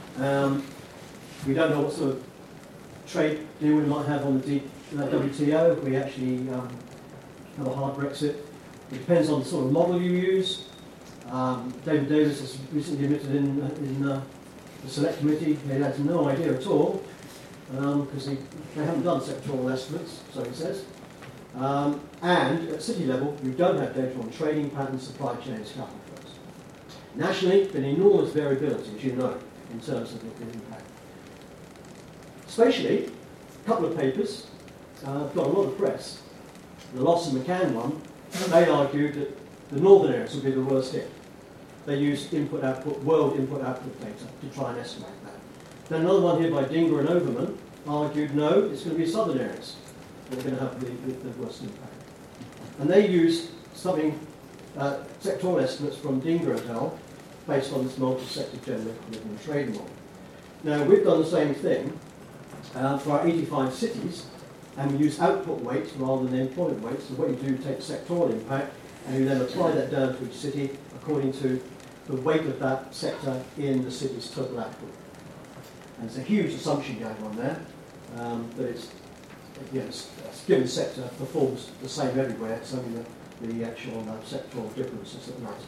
We don't know what sort of trade deal we might have on the WTO if we actually have a hard Brexit. It depends on the sort of model you use. David Davis has recently admitted in the Select Committee he has no idea at all because they haven't done sectoral estimates, so he says. And at city level, we don't have data on trading patterns, supply chains, capital flows. Nationally, been enormous variability, as you know, in terms of the impact. Spatially, a couple of papers got a lot of press. The Loss and McCann one, they argued that the northern areas would be the worst hit. They used world input-output data to try and estimate that. Then another one here by Dinger and Overman argued, no, it's going to be southern areas that are going to have the worst impact. And they used something, sectoral estimates from Dinger et al., based on this multi-sector general equilibrium trade model. Now, we've done the same thing for our 85 cities, and we use output weights rather than employment weights. So what you do, take sectoral impact, and you then apply that down to each city according to the weight of that sector in the city's total output. And it's a huge assumption going on there, that it's, again, a given sector performs the same everywhere. It's only the actual sectoral differences that matter.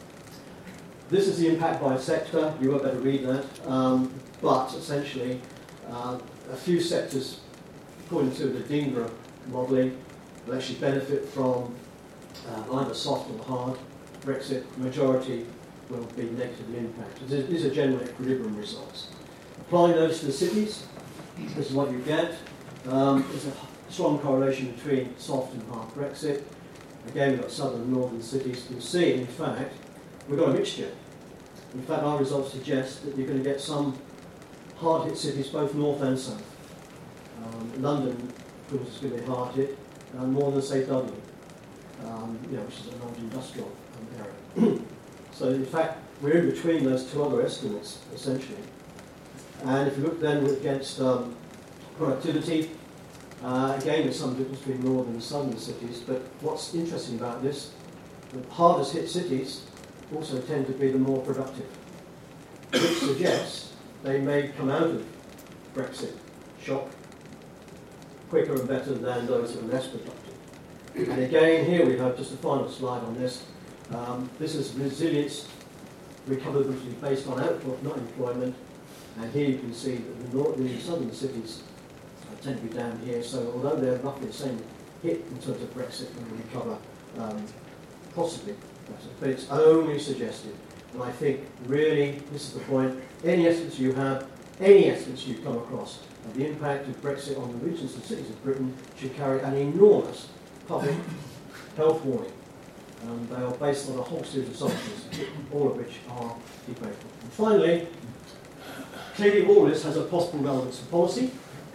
This is the impact by sector. You won't better read that. But essentially, a few sectors, according to the Dinger modelling, will actually benefit from either soft or hard Brexit. The majority will be negatively impacted. These are general equilibrium results. Applying those to the cities, this is what you get. There's a strong correlation between soft and hard Brexit. Again, we've got southern and northern cities. You'll see, in fact, we've got a mixture. In fact, our results suggest that you're going to get some hard-hit cities, both north and south. London, of course, is going to be hard hit, more than, say, Dublin, which is a large industrial area. So, in fact, we're in between those two other estimates, essentially. And if you look then against productivity, again, there's some difference between northern and southern cities, but what's interesting about this, the hardest hit cities also tend to be the more productive, which suggests they may come out of Brexit shock quicker and better than those that are less productive. And again, here we have just a final slide on this. This is resilience recoverability based on output, not employment. And here you can see that the southern cities tend to be down here. So although they're roughly the same hit in terms of Brexit, they will recover possibly better. But it's only suggested. And I think really this is the point. Any estimates you have, any estimates you come across of the impact of Brexit on the regions and cities of Britain should carry an enormous public health warning. They are based on a whole series of assumptions, all of which are debatable. And finally, clearly all this has a possible relevance to policy.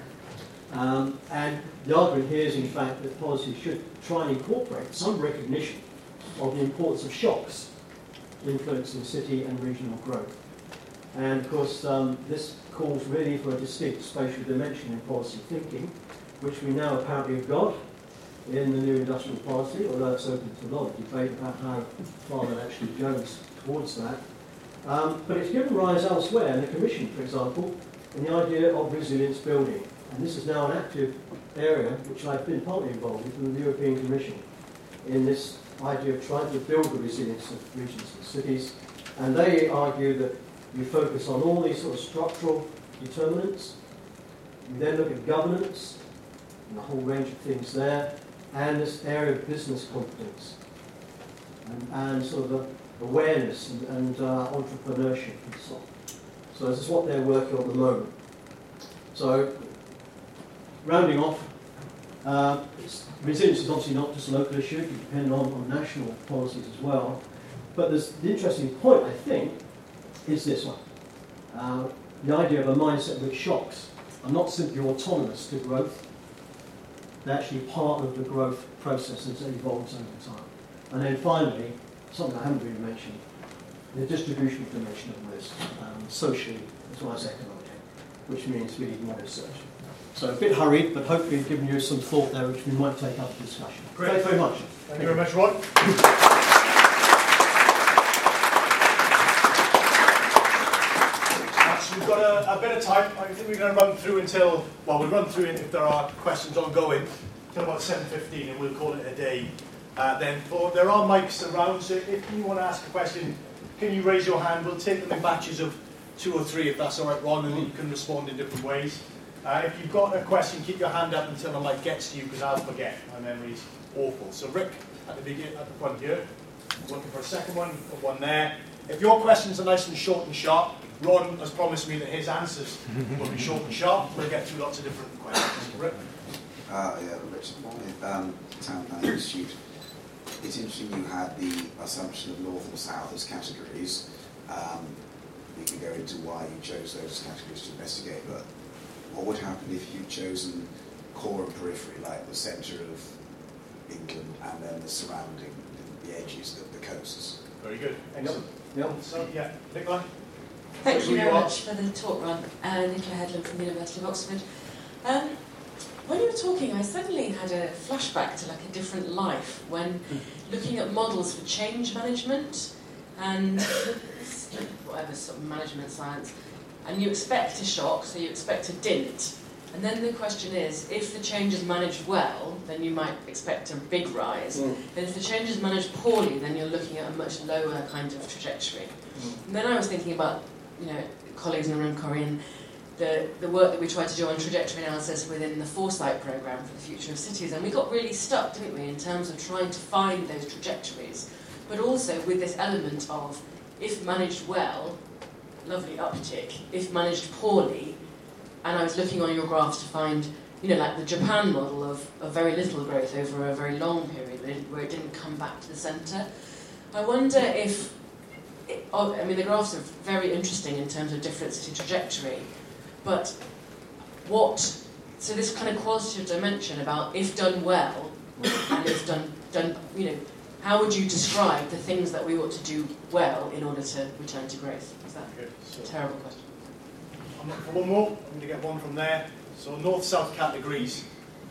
And the argument here is in fact that policy should try and incorporate some recognition of the importance of shocks influencing city and regional growth. And of course this calls really for a distinct spatial dimension in policy thinking, which we now apparently have got in the new industrial policy, although it's open to a lot of debate about how far that actually goes towards that. But it's given rise elsewhere in the Commission, for example, in the idea of resilience building. And this is now an active area which I've been partly involved with in the European Commission in this idea of trying to build the resilience of regions and cities. And they argue that you focus on all these sort of structural determinants. You then look at governance and a whole range of things there, and this area of business competence and sort of awareness and entrepreneurship and so on. So this is what they're working on at the moment. So rounding off, resilience is obviously not just a local issue, it depends on national policies as well. But the interesting point, I think, is this one. The idea of a mindset in which shocks are not simply autonomous to growth, they're actually part of the growth process as it evolves over time. And then finally, something I haven't really mentioned, the distributional dimension of risk, socially as well as economically, which means we need more research. So a bit hurried, but hopefully given you some thought there which we might take up for discussion. Great. Thanks very much. Thank you very much, Ron. So we've got a bit of time. I think we're going to run through until, well, we'll run through if there are questions ongoing, until about 7:15, and we'll call it a day. Then there are mics around, so if you want to ask a question, can you raise your hand? We'll take them in batches of 2 or 3, if that's all right, Ron, and then you can respond in different ways. If you've got a question, keep your hand up until the mic gets to you, because I'll forget. My memory's awful. So Rick, at the front here, looking for a second one, put one there. If your questions are nice and short and sharp, Ron has promised me that his answers will be short and sharp. We'll get through lots of different questions. Rick? Richard with Town Planning Institute. It's interesting you had the assumption of North and South as categories. We can go into why you chose those categories to investigate, but what would happen if you'd chosen core and periphery, like the centre of England and then the surrounding, the edges, the coasts? Very good. Excellent. Yep. So, yeah, Nicola? Thank you very much for the talk, Ron. Nicola Headland from the University of Oxford. When you were talking, I suddenly had a flashback to like a different life when looking at models for change management and whatever sort of management science, and you expect a shock, so you expect a dint. And then the question is, if the change is managed well, then you might expect a big rise. And if the change is managed poorly, then you're looking at a much lower kind of trajectory. And then I was thinking about, colleagues in the room, Corinne, the work that we tried to do on trajectory analysis within the Foresight programme for the future of cities, and we got really stuck, didn't we, in terms of trying to find those trajectories, but also with this element of, if managed well, lovely uptick, if managed poorly, and I was looking on your graphs to find, like the Japan model of very little growth over a very long period, where it didn't come back to the centre. I wonder if, the graphs are very interesting in terms of difference in trajectory, but so this kind of qualitative dimension about if done well, and if done, how would you describe the things that we ought to do well in order to return to growth? Is that a terrible question? I'm looking for one more. I'm going to get one from there. So north-south categories.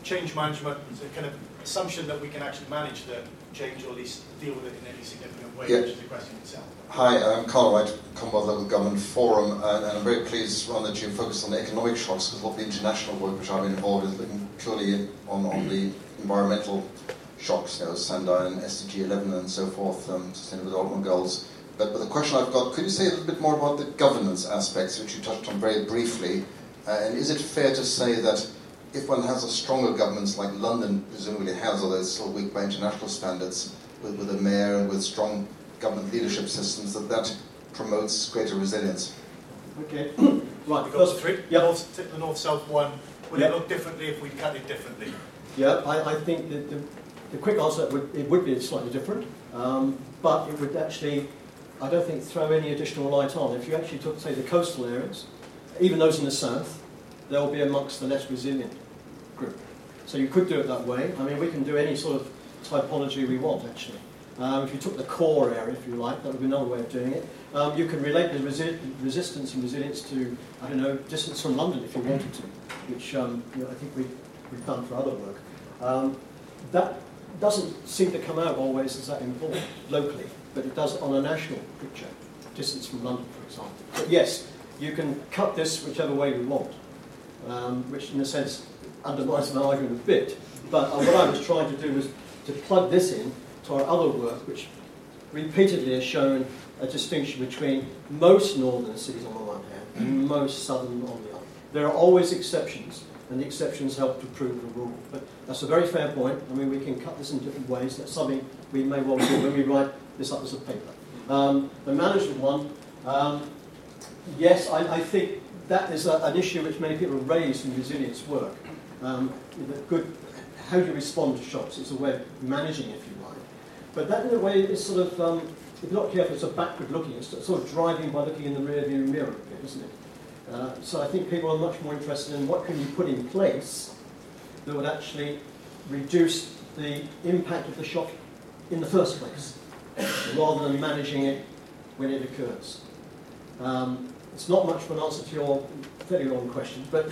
change management is a kind of assumption that we can actually manage the change or at least deal with it in any significant way, Yeah. which is the question itself. Hi, I'm Carl Wright, Commonwealth Local Government Forum, and I'm very pleased, Ron, that you focused on the economic shocks, because a lot of the international work which I've been involved in is looking purely on the environmental shocks, Sandine, SDG 11 and so forth, Sustainable Development Goals. But the question I've got, could you say a little bit more about the governance aspects, which you touched on very briefly, and is it fair to say that if one has a stronger government like London presumably has, although it's still weak by international standards, with a mayor and with strong government leadership systems, that promotes greater resilience? Okay. Right, Right. we've got three. Yep. The north-south one. Would Yep. it look differently if we cut it differently? Yeah, I think that the quick answer it would be slightly different, but it would actually, I don't think, throw any additional light on. If you actually took, say, the coastal areas, even those in the south, they'll be amongst the less resilient group. So you could do it that way. I mean, we can do any sort of typology we want, actually. If you took the core area, if you like, that would be another way of doing it. You can relate the resistance and resilience to, I don't know, distance from London if you wanted to, which I think we've done for other work. That doesn't seem to come out always as that important locally, but it does on a national picture, distance from London, for example. But yes, you can cut this whichever way we want, which in a sense undermines my argument a bit. But what I was trying to do was to plug this in to our other work, which repeatedly has shown a distinction between most northern cities on the one hand and most southern on the other. There are always exceptions, and the exceptions help to prove the rule. But that's a very fair point. I mean, we can cut this in different ways. That's something we may well do when we write this up as a paper. The management one, yes, I think that is an issue which many people have raised in resilience work. How do you respond to shocks? It's a way of managing, if you like. But that, in a way, is sort of, if you're not careful, it's a backward looking. It's sort of driving by looking in the rearview mirror, isn't it? So I think people are much more interested in what can you put in place that would actually reduce the impact of the shock in the first place, rather than managing it when it occurs. It's not much of an answer to your fairly long question, but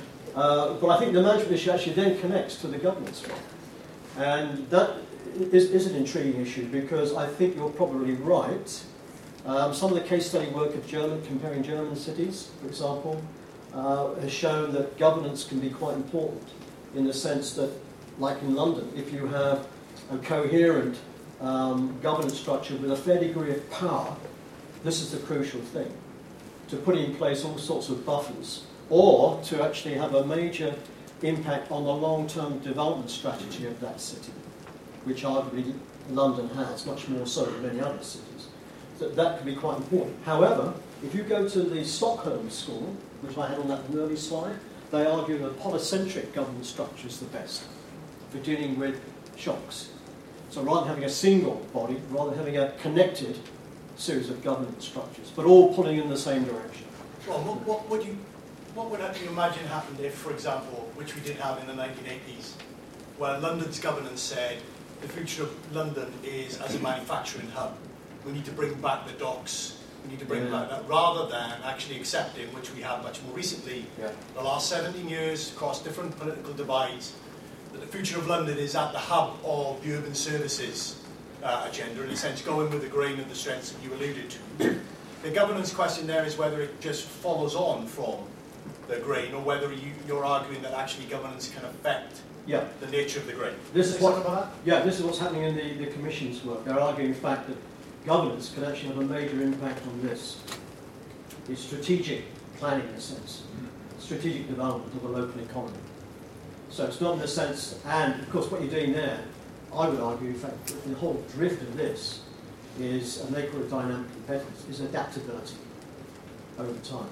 I think the management issue actually then connects to the governance one. And that is an intriguing issue, because I think you're probably right. Some of the case study work of comparing German cities, for example, has shown that governance can be quite important, in the sense that, like in London, if you have a coherent governance structure with a fair degree of power, this is the crucial thing, to put in place all sorts of buffers, or to actually have a major impact on the long-term development strategy of that city, which arguably London has, much more so than many other cities. So that can be quite important. However, if you go to the Stockholm School, which I had on that early slide, they argue that polycentric governance structure is the best for dealing with shocks. So rather than having a single body, rather than having a connected series of governance structures, but all pulling in the same direction. Well, what would you imagine happened if, for example, which we did have in the 1980s, where London's governance said the future of London is as a manufacturing hub. We need to bring back the docks. We need to bring back that, rather than actually accepting, which we have much more recently, the last 17 years, across different political divides, that the future of London is at the hub of the urban services agenda, in a sense, going with the grain of the strengths that you alluded to. The governance question there is whether it just follows on from the grain, or whether you're arguing that actually governance can affect the nature of the grain. This is what's happening in the Commission's work. They're arguing, in fact, that governance can actually have a major impact on this. It's strategic planning, in a sense, strategic development of the local economy. So it's not in the sense, and of course what you're doing there, I would argue, in fact, the whole drift of this is, and they call it dynamic competitiveness, is adaptability over time.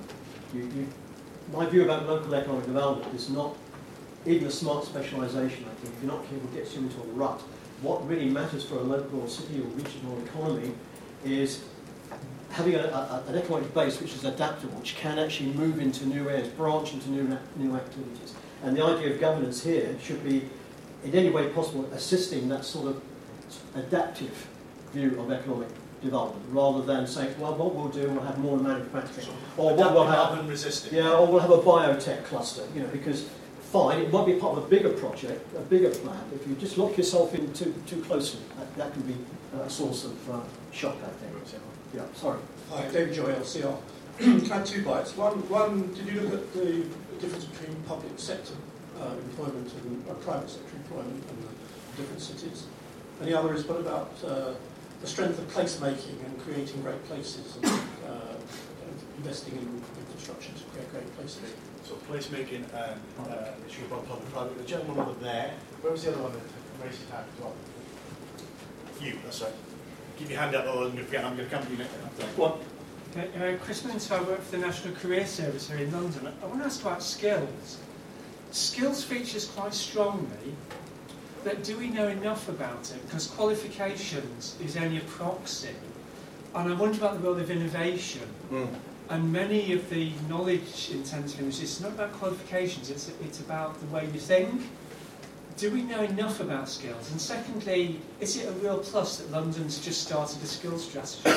My view about local economic development is not even a smart specialisation, I think. If you're not careful, it gets you into a rut. What really matters for a local or city or regional economy is having an economic base which is adaptable, which can actually move into new areas, branch into new activities. And the idea of governance here should be, in any way possible, assisting that sort of adaptive view of economic development, rather than saying, well, what we'll do, we'll have more manufacturing, or what we'll have, resisting. or we'll have a biotech cluster, because fine. It might be part of a bigger project, a bigger plan. If you just lock yourself in too closely, that can be a source of shock, I think. Yeah, sorry. Hi, David Joy, LCR. I had 2 bites. One, did you look at the difference between public sector employment and private sector employment in the different cities? And the other is, what about the strength of placemaking and creating great places and investing in infrastructure to create great places? So placemaking and issue about public-private. The gentleman over there, where was the other one that raised his hand as well? You, that's right. Keep your hand up or I'm going to come to you next time. What? Okay, Chris Minto, I work for the National Career Service here in London. I want to ask about skills. Skills features quite strongly, but do we know enough about it? Because qualifications is only a proxy. And I wonder about the role of innovation. And many of the knowledge-intensive industries, it's not about qualifications, it's about the way you think. Do we know enough about skills? And secondly, is it a real plus that London's just started a skills strategy?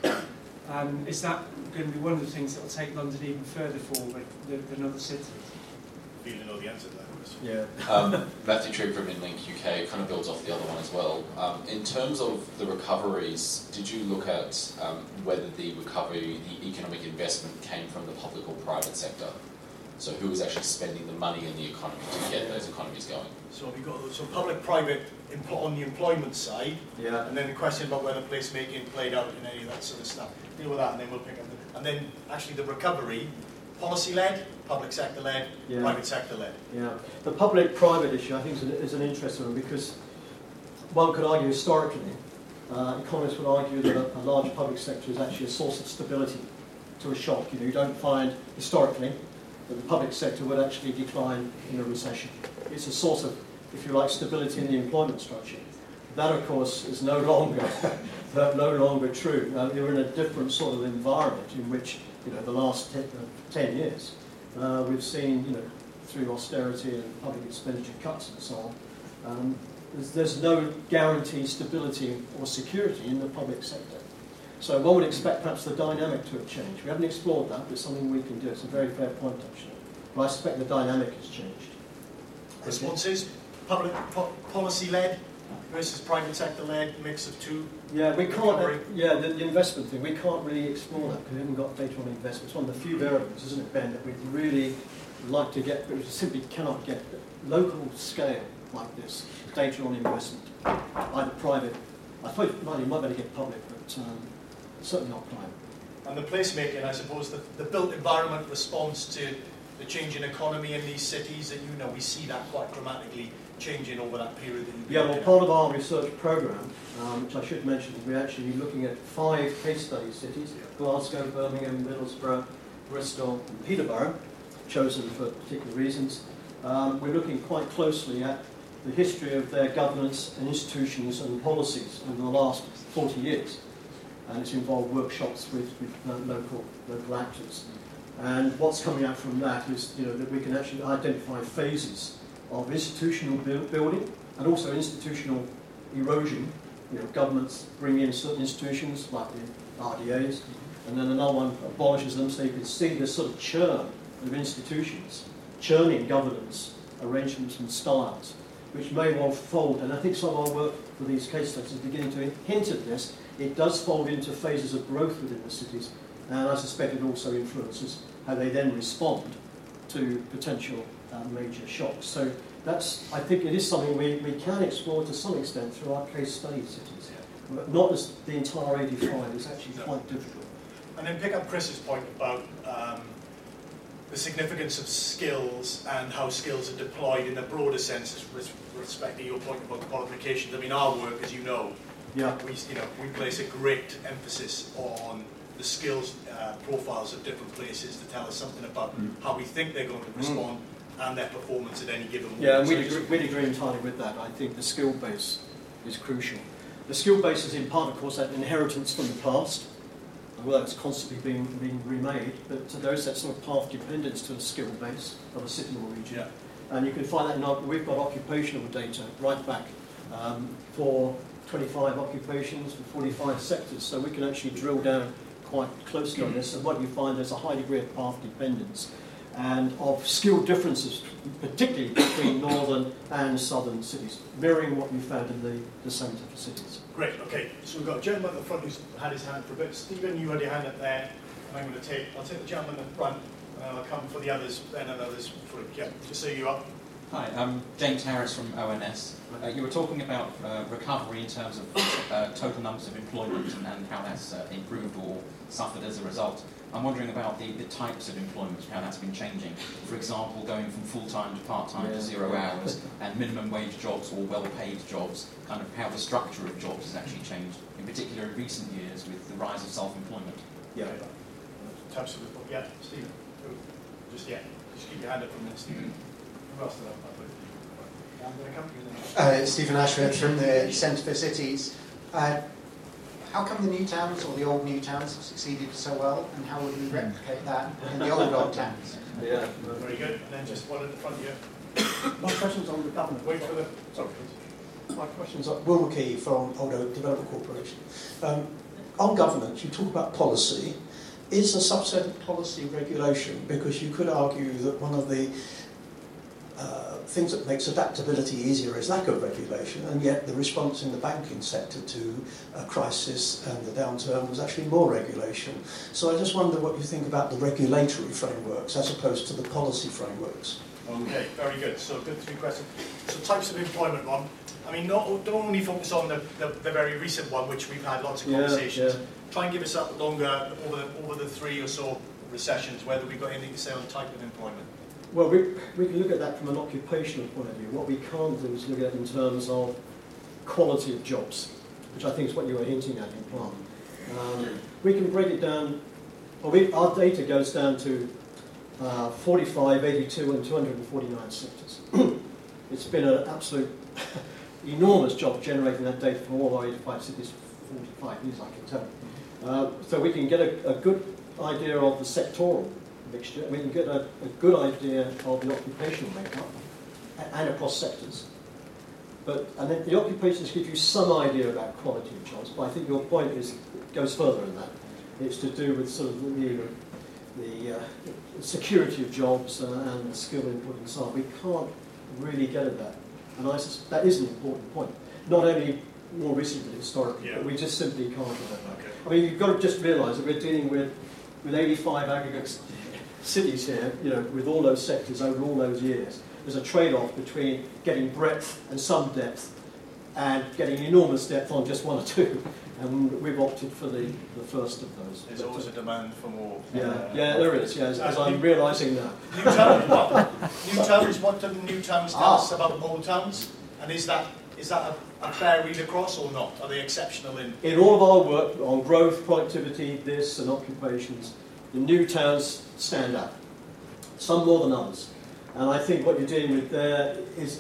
Is that going to be one of the things that will take London even further forward than other cities? You know the answer to that question. Yeah. Matthew Trigg from InLink UK kind of builds off the other one as well. In terms of the recoveries, did you look at whether the recovery, the economic investment came from the public or private sector? So who was actually spending the money in the economy to get those economies going? So we've got public-private on the employment side, Yeah. and then the question about whether placemaking played out in any of that sort of stuff. Deal with that, and then we'll pick up and then actually the recovery, policy-led, public sector-led, Yeah. private sector-led. Yeah, the public-private issue I think is an interesting one because one could argue historically, economists would argue that a large public sector is actually a source of stability to a shock. You don't find historically that the public sector would actually decline in a recession. It's a source of, if you like, stability in the employment structure. That, of course, is no longer true. You're in a different sort of environment in which, the last 10 years, we've seen, through austerity and public expenditure cuts and so on, there's no guaranteed stability or security in the public sector. So one would expect perhaps the dynamic to have changed. We haven't explored that, but it's something we can do. It's a very fair point, actually. But I suspect the dynamic has changed. Responses, policy-led versus private sector-led, mix of two. Yeah, we can't. Recovery. The investment thing, we can't really explore that because we haven't got data on investment. It's one of the few variables, isn't it, Ben, that we'd really like to get, but we simply cannot get local scale like this, data on investment, either private. I thought you might better get public, but certainly not private. And the placemaking, I suppose, the built environment response to the changing economy in these cities, and we see that quite dramatically changing over that period. Yeah, well, part of our research programme, which I should mention, we're actually looking at 5 case study cities: Glasgow, Birmingham, Middlesbrough, Bristol, and Peterborough, chosen for particular reasons. We're looking quite closely at the history of their governance and institutions and policies over the last 40 years. And it's involved workshops with local actors. And what's coming out from that is that we can actually identify phases of institutional building and also institutional erosion. Governments bring in certain institutions like the RDAs, and then another one abolishes them. So you can see this sort of churn of institutions, churning governance arrangements and styles, which may well fold. And I think some of our work for these case studies is beginning to hint at this. It does fold into phases of growth within the cities, and I suspect it also influences how they then respond to potential major shocks. So I think it is something we can explore to some extent through our case study cities, but not as the entire 85 is actually quite difficult. And then pick up Chris's point about the significance of skills and how skills are deployed in a broader sense with respect to your point about the qualifications. I mean, our work, as you know, we place a great emphasis on the skills profiles of different places to tell us something about how we think they're going to respond and their performance at any given moment. Yeah, and we'd agree entirely with that. I think the skill base is crucial. The skill base is in part, of course, that inheritance from the past, although it's constantly being remade, but there is that sort of path dependence to the skill base of a city or region. Yeah. And you can find that we've got occupational data right back for 25 occupations, for 45 sectors, so we can actually drill down quite closely on this, and what you find there's a high degree of path dependence. and of skill differences, particularly between northern and southern cities, mirroring what you found in the centre for cities. Great, okay. So we've got a gentleman at the front who's had his hand for a bit. Stephen, you had your hand up there, and I'll take the gentleman at the front, and I'll come for the others, then and others. Yeah, just so you up. Hi, I'm James Harris from ONS. You were talking about recovery in terms of total numbers of employment and how that's improved or suffered as a result. I'm wondering about the types of employment, how that's been changing. For example, going from full-time to part-time to 0 hours, and minimum wage jobs or well-paid jobs, kind of how the structure of jobs has actually changed, in particular in recent years with the rise of self-employment. Yeah. Types of, yeah, Stephen. Just keep your hand up for a minute, Stephen. Who else did I I'm going to come to you then. Stephen Ashford from the Centre for Cities. How come the new towns or the old new towns have succeeded so well, and how would we replicate that in the old towns? Yeah, very good. And then just one at the front here. My question's on the government. Wait for the. Sorry. My question's on Will McKee from Old Oak Development Corporation. On government, you talk about policy. Is a subset of policy regulation? Because you could argue that one of the things that makes adaptability easier is lack of regulation, and yet the response in the banking sector to a crisis and the downturn was actually more regulation. So I just wonder what you think about the regulatory frameworks as opposed to the policy frameworks. Okay, very good. So good 3 questions. So types of employment, Ron. I mean, don't only focus on the very recent one, which we've had lots of conversations. Try and give us up longer over the 3 or so recessions, whether we've got anything to say on type of employment. Well, we can look at that from an occupational point of view. What we can't do is look at it in terms of quality of jobs, which I think is what you were hinting at in Plan. We can break it down. Well, our data goes down to 45, 82 and 249 sectors. It's been an absolute enormous job generating that data for all our 85 cities for 45 years, I can tell. So we can get a good idea of the sectoral mixture. We can get a good idea of the occupational makeup and across sectors. And then the occupations give you some idea about quality of jobs, but I think your point goes further than that. It's to do with sort of the security of jobs and the skill input and so on. We can't really get at that. And that is an important point. Not only more recently, but historically, but we just simply can't do that. Okay. I mean, you've got to just realise that we're dealing with 85 aggregate cities here, with all those sectors over all those years. There's a trade-off between getting breadth and some depth and getting enormous depth on just 1 or 2. And we've opted for the first of those. There's always a demand for more. Yeah, there is, as I'm realising now. New towns, what do the new towns tell us about old towns? And is that a fair read across or not? Are they exceptional in all of our work on growth, productivity, this and occupations, the new towns stand out, some more than others. And I think what you're dealing with there is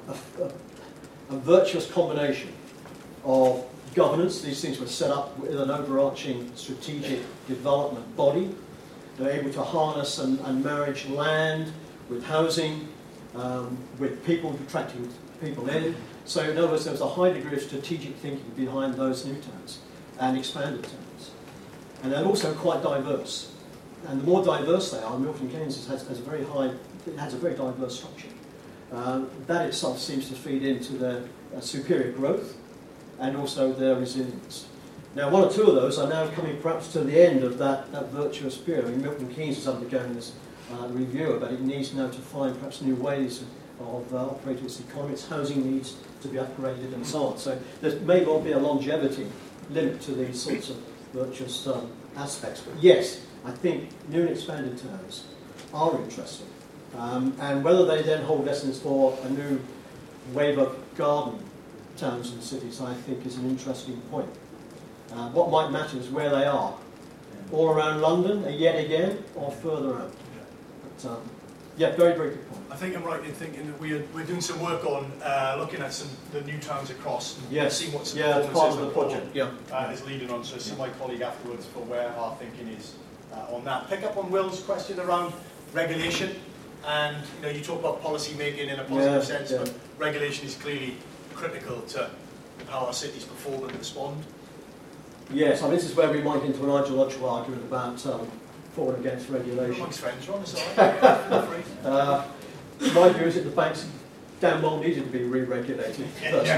a virtuous combination of governance. These things were set up with an overarching strategic development body. They're able to harness and marriage land with housing, with people, attracting people in. So in other words, there's a high degree of strategic thinking behind those new towns and expanded towns. And they're also quite diverse. And the more diverse they are, Milton Keynes has a very diverse structure. That itself seems to feed into their superior growth and also their resilience. Now, 1 or 2 of those are now coming perhaps to the end of that virtuous period. I mean, Milton Keynes is undergoing this review, but it needs now to find perhaps new ways of operating its economy. Its housing needs to be upgraded and so on. So there may well be a longevity limit to these sorts of virtuous aspects. But yes, I think new and expanded towns are interesting. And whether they then hold lessons for a new wave of garden towns and cities, I think is an interesting point. What might matter is where they are. All around London, yet again, or further out. But, very, very good point. I think I'm right in thinking that we're doing some work on looking at the new towns across and seeing what some it's part of the project. Is leading on. So see my colleague afterwards for where our thinking is on that. Pick up on Will's question around regulation, and you talk about policy making in a positive sense, but regulation is clearly critical to how our cities perform and respond. Yes, I mean, this is where we might get into an ideological argument about for and against regulation. Amongst friends, Ron, it's all right. My view is that the banks damn well needed to be re-regulated.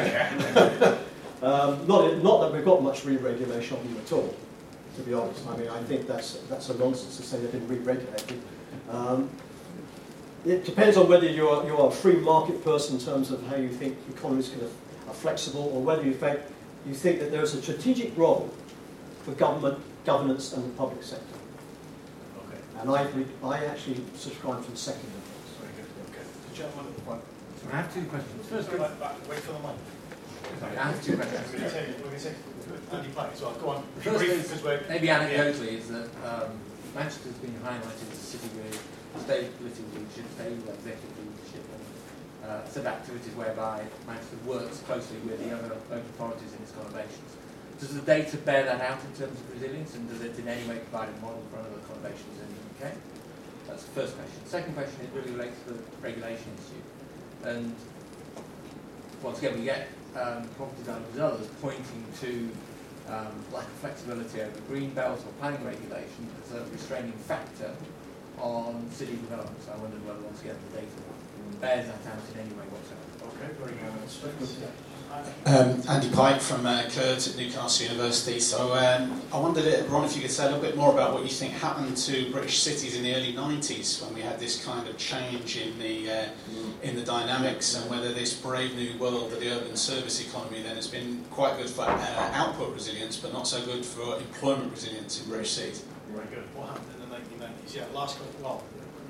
Not that we've got much re-regulation of them at all, to be honest. I mean, I think that's a nonsense to say they've been re-regulated. It depends on whether you're a free market person in terms of how you think economies are flexible, or whether you think that there's a strategic role for government, governance and the public sector. Okay. And I actually subscribe to the second of those. Very good. Okay. The gentleman at the front. So I have two questions. First, Wait for the mic. sorry, I have two questions. We're going to say Andy Pike as well. Go on. First Brief, is, because we're maybe anecdotally, is that Manchester's been highlighted as a city with stable political leadership, stable executive leadership, and a set of activities whereby Manchester works closely with the other local authorities in its conurbations. Does the data bear that out in terms of resilience, and does it in any way provide a model for other conurbations in the UK? That's the first question. The second question, it really relates to the regulation issue. And once again, we get property developers and others pointing to lack of flexibility over green belt or planning regulation as a restraining factor on city development. So I wondered whether, once again, the data bears that out in any way whatsoever. okay. Very good. Andy Pike from Curds at Newcastle University. So I wondered, Ron, if you could say a little bit more about what you think happened to British cities in the early 90s when we had this kind of change in the dynamics, and whether this brave new world of the urban service economy then has been quite good for output resilience, but not so good for employment resilience in British cities. Very good. What happened in the 1990s? Yeah, last question. Well,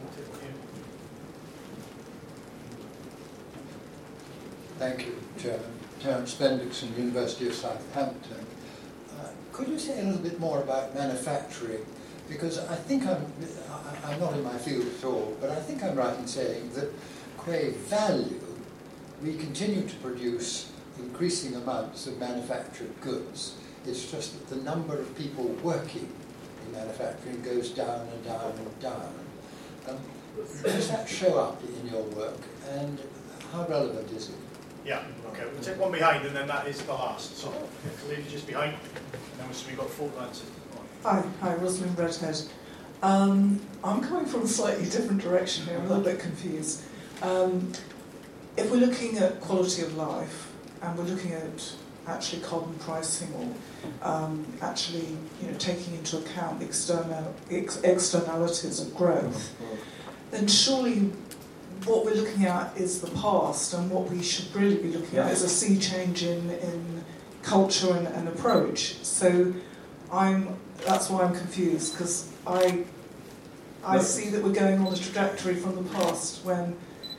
Thank you, Chairman. Terence Bendix from the University of Southampton. Could you say a little bit more about manufacturing? Because I think I'm not in my field at all, but I think I'm right in saying that qua value, we continue to produce increasing amounts of manufactured goods. It's just that the number of people working in manufacturing goes down and down and down. Does that show up in your work, and how relevant is it? yeah, okay. We'll take one behind, and then that is the last. So, lady just behind, and then we've got 4 answers. Hi, Rosalind Redhead. I'm coming from a slightly different direction here. I'm a little bit confused. If we're looking at quality of life, and we're looking at actually carbon pricing, or actually, taking into account the externalities of growth, then surely what we're looking at is the past, and what we should really be looking at is a sea change in culture and approach. So that's why I'm confused, because I see that we're going on a trajectory from the past when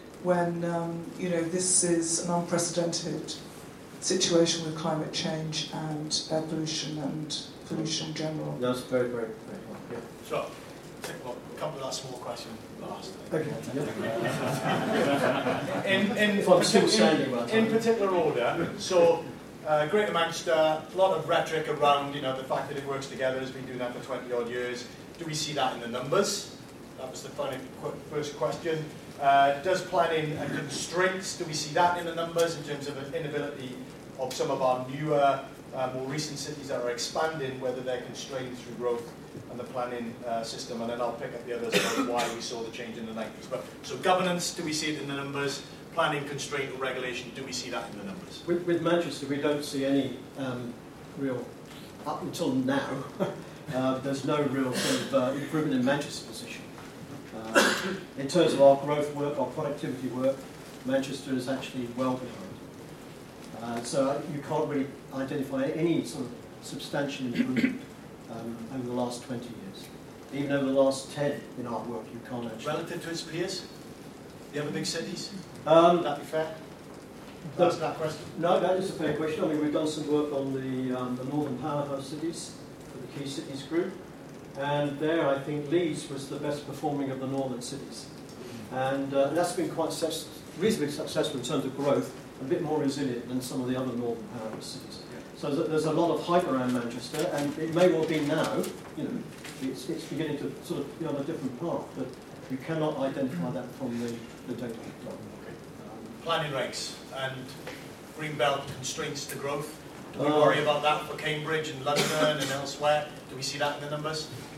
this is an unprecedented situation with climate change and air pollution and pollution in general. That's very, very, very well. Yeah. So, take a couple of that small question last. Okay. In particular order, so Greater Manchester, a lot of rhetoric around the fact that it works together, has been doing that for 20 odd years. Do we see that in the numbers? That was the first question. Does planning and constraints, do we see that in the numbers in terms of an inability of some of our newer, more recent cities that are expanding, whether they're constrained through growth and the planning system? And then I'll pick up the others about why we saw the change in the 90s. But so governance, do we see it in the numbers? Planning, constraint, or regulation, do we see that in the numbers? With Manchester, we don't see any real, up until now, there's no real sort of improvement in Manchester's position. In terms of our growth work, our productivity work, Manchester is actually well behind. So you can't really identify any sort of substantial improvement over the last 20 years. Even over the last 10 in our work, you can't actually... Relative to its peers? The other big cities? Would that be fair? That's that question? No, that is a fair question. I mean, we've done some work on the Northern Powerhouse cities, for the Key Cities Group. And there, I think Leeds was the best performing of the northern cities. And that's been quite reasonably successful in terms of growth, a bit more resilient than some of the other northern powerhouse cities. So there's a lot of hype around Manchester, and it may well be now, it's beginning to sort of be on a different path, but you cannot identify that from the data. Planning regs and Greenbelt constraints to growth. Do we worry about that for Cambridge and London and elsewhere? Do we see that in the numbers?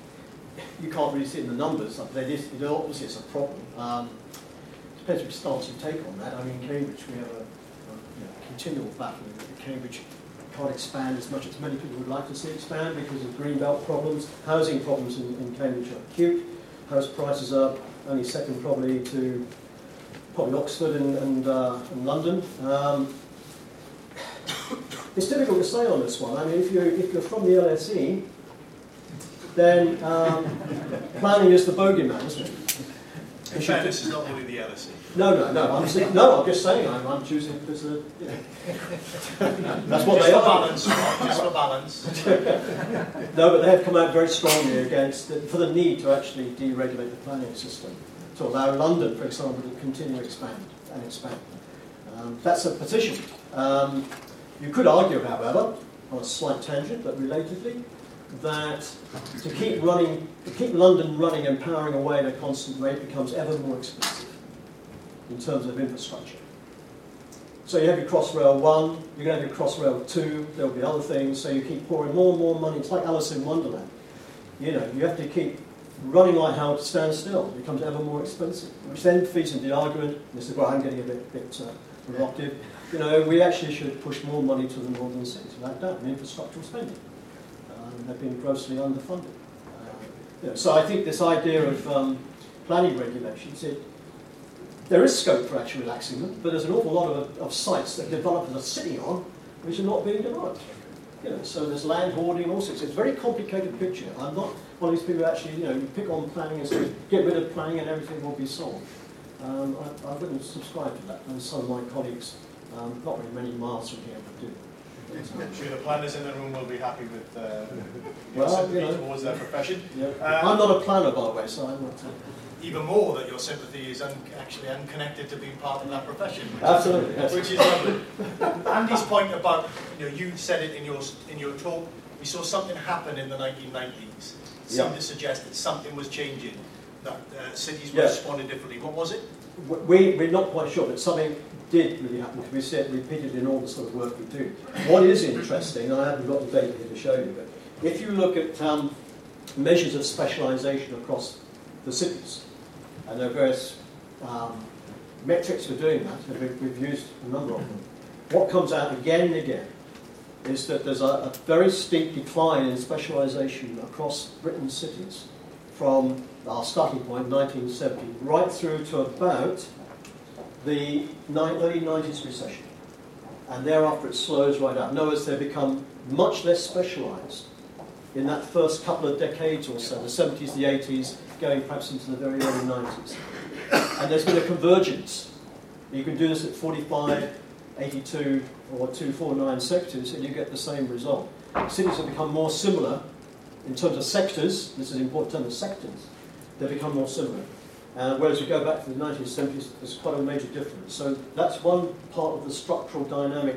you can't really see it in the numbers, but obviously it's a problem. Depends which stance you take on that. I mean, in Cambridge we have a continual battle. Cambridge can't expand as much as many people would like to see expand because of greenbelt problems. Housing problems in Cambridge are acute. House prices are only second probably to Oxford and London. It's difficult to say on this one. I mean, if you're from the LSE, then planning is the bogeyman, isn't it? In fact, this is not only the LSE. No. I'm just saying. I'm choosing because that's what they are. Just for balance. No, but they have come out very strongly for the need to actually deregulate the planning system to allow London, for example, to continue to expand. That's a position. You could argue, however, on a slight tangent, but relatedly, that to keep London running and powering away at a constant rate becomes ever more expensive in terms of infrastructure. So you have your Crossrail 1, you're going to have your Crossrail 2, there'll be other things, so you keep pouring more and more money. It's like Alice in Wonderland. You have to keep running like hell to stand still. It becomes ever more expensive, which then feeds into the argument, and they say, well, I'm getting a bit provocative. We actually should push more money to the northern cities like that, and infrastructural spending. They've been grossly underfunded. So I think this idea of planning regulations, there is scope for actually relaxing them, but there's an awful lot of sites that developers are sitting on which are not being developed. So there's land hoarding and all sorts. It's a very complicated picture. I'm not one of these people who actually, you pick on planning and say, get rid of planning and everything will be solved. I wouldn't subscribe to that, and some of my colleagues, not very many miles from here, would do. I'm sure the planners in the room will be happy with your sympathy towards their profession. Yeah. I'm not a planner, by the way, so I'm not. Even more that your sympathy is actually unconnected to being part of that profession. Absolutely, yes. Which is lovely. Andy's point about, you said it in your talk, we saw something happen in the 1990s. Seemed to suggest that something was changing, that cities were responding differently. What was it? We're not quite sure, but something did really happen, because we see it repeated in all the sort of work we do. What is interesting, and I haven't got the data here to show you, but if you look at measures of specialisation across the cities, and there are various metrics for doing that, and we've used a number of them, what comes out again and again is that there's a very steep decline in specialisation across Britain's cities from our starting point, 1970, right through to about the early 90s recession. And thereafter it slows right out. In other words, they become much less specialised in that first couple of decades or so, the 70s, the 80s, going perhaps into the very early 90s. And there's been a convergence. You can do this at 45, 82 or 249 sectors and you get the same result. Cities have become more similar in terms of sectors. This is an important term of sectors. They become more similar. Whereas we go back to the 1970s, there's quite a major difference. So that's one part of the structural dynamic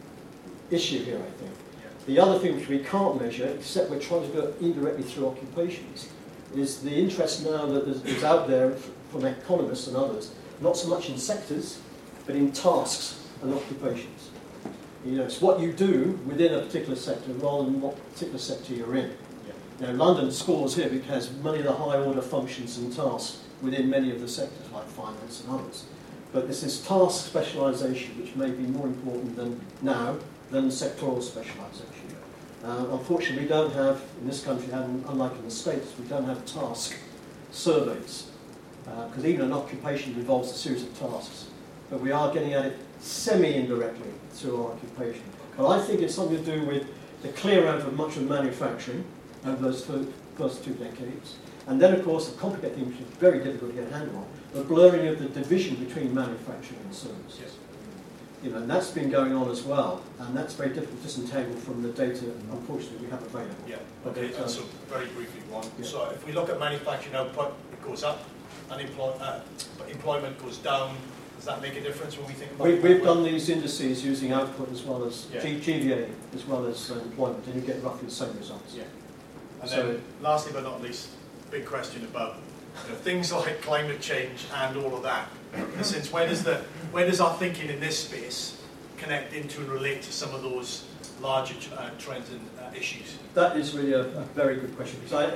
issue here, I think. The other thing which we can't measure, except we're trying to do it indirectly through occupations, is the interest now that is out there from economists and others, not so much in sectors, but in tasks and occupations. It's what you do within a particular sector rather than what particular sector you're in. London scores here because many of the high-order functions and tasks within many of the sectors, like finance and others. But this is task specialisation, which may be more important than sectoral specialisation. Unfortunately, we don't have, in this country, unlike in the States, we don't have task surveys. Because even an occupation involves a series of tasks. But we are getting at it semi-indirectly through our occupation. But I think it's something to do with the clear out of much of manufacturing over those first 2 decades. And then, of course, the complicated thing, which is very difficult to get a handle on, the blurring of the division between manufacturing and services. Yes. And that's been going on as well, and that's very difficult to disentangle from the data, unfortunately, we have available. Yeah, okay, so very briefly, one. Yeah. So if we look at manufacturing output, it goes up, but employment goes down. Does that make a difference when we think about We've done these indices using output as well as Yeah. GVA, as well as employment, and you get roughly the same results. Yeah. And So- then, lastly but not least, big question about things like climate change and all of that. In a sense, where does our thinking in this space connect into and relate to some of those larger trends and issues? That is really a very good question, because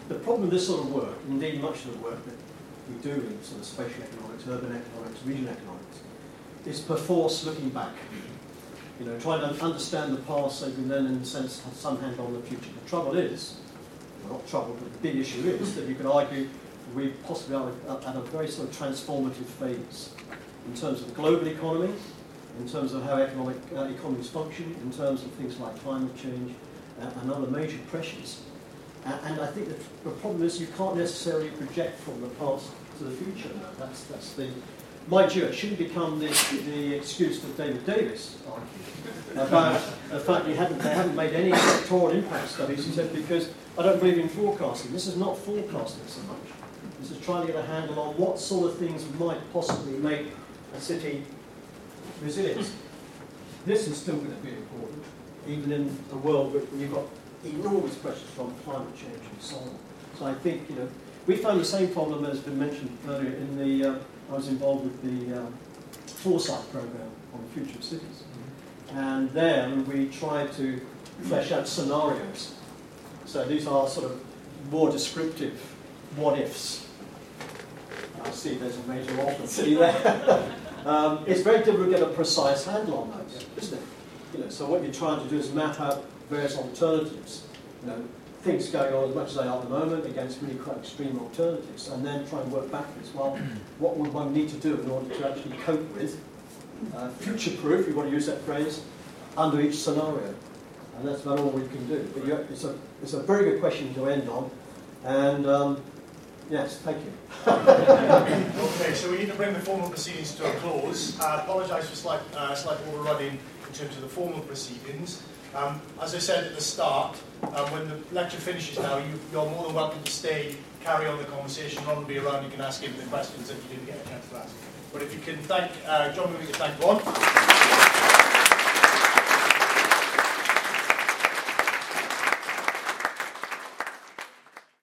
the problem with this sort of work, indeed much of the work that we do in sort of spatial economics, urban economics, regional economics, is perforce looking back. You know, trying to understand the past so you can then, in a sense, have some hand on the future. The trouble is, well, not trouble, but the big issue is that you could argue we possibly are at a very sort of transformative phase in terms of the global economy, in terms of how economies function, in terms of things like climate change and other major pressures. And I think that the problem is you can't necessarily project from the past to the future. That's the... Mind you, it shouldn't become the excuse that David Davis argued about the fact they haven't made any sectoral impact studies, he said, because I don't believe in forecasting. This is not forecasting so much. This is trying to get a handle on what sort of things might possibly make a city resilient. This is still going to be important, even in a world where you've got enormous pressures from climate change and so on. So I think, you know, we found the same problem as been mentioned earlier in the... I was involved with the Foresight program on the future of cities. And then we tried to flesh out scenarios. So these are sort of more descriptive what-ifs. I see there's a major office sitting there. It's very difficult to get a precise handle on those, isn't it? You know, so what you're trying to do is map out various alternatives. You know, things going on as much as they are at the moment against really quite extreme alternatives, and then try and work backwards. Well, what would one need to do in order to actually cope with, future-proof, if you want to use that phrase, under each scenario? And that's about all we can do. But it's a very good question to end on, and yes, thank you. Okay, so we need to bring the formal proceedings to a close. I apologise for slight overrunning in terms of the formal proceedings. As I said at the start, when the lecture finishes now, you're more than welcome to stay, carry on the conversation. Ron will be around, you can ask him the questions that you didn't get a chance to ask. But if you can thank, John, we can thank Ron.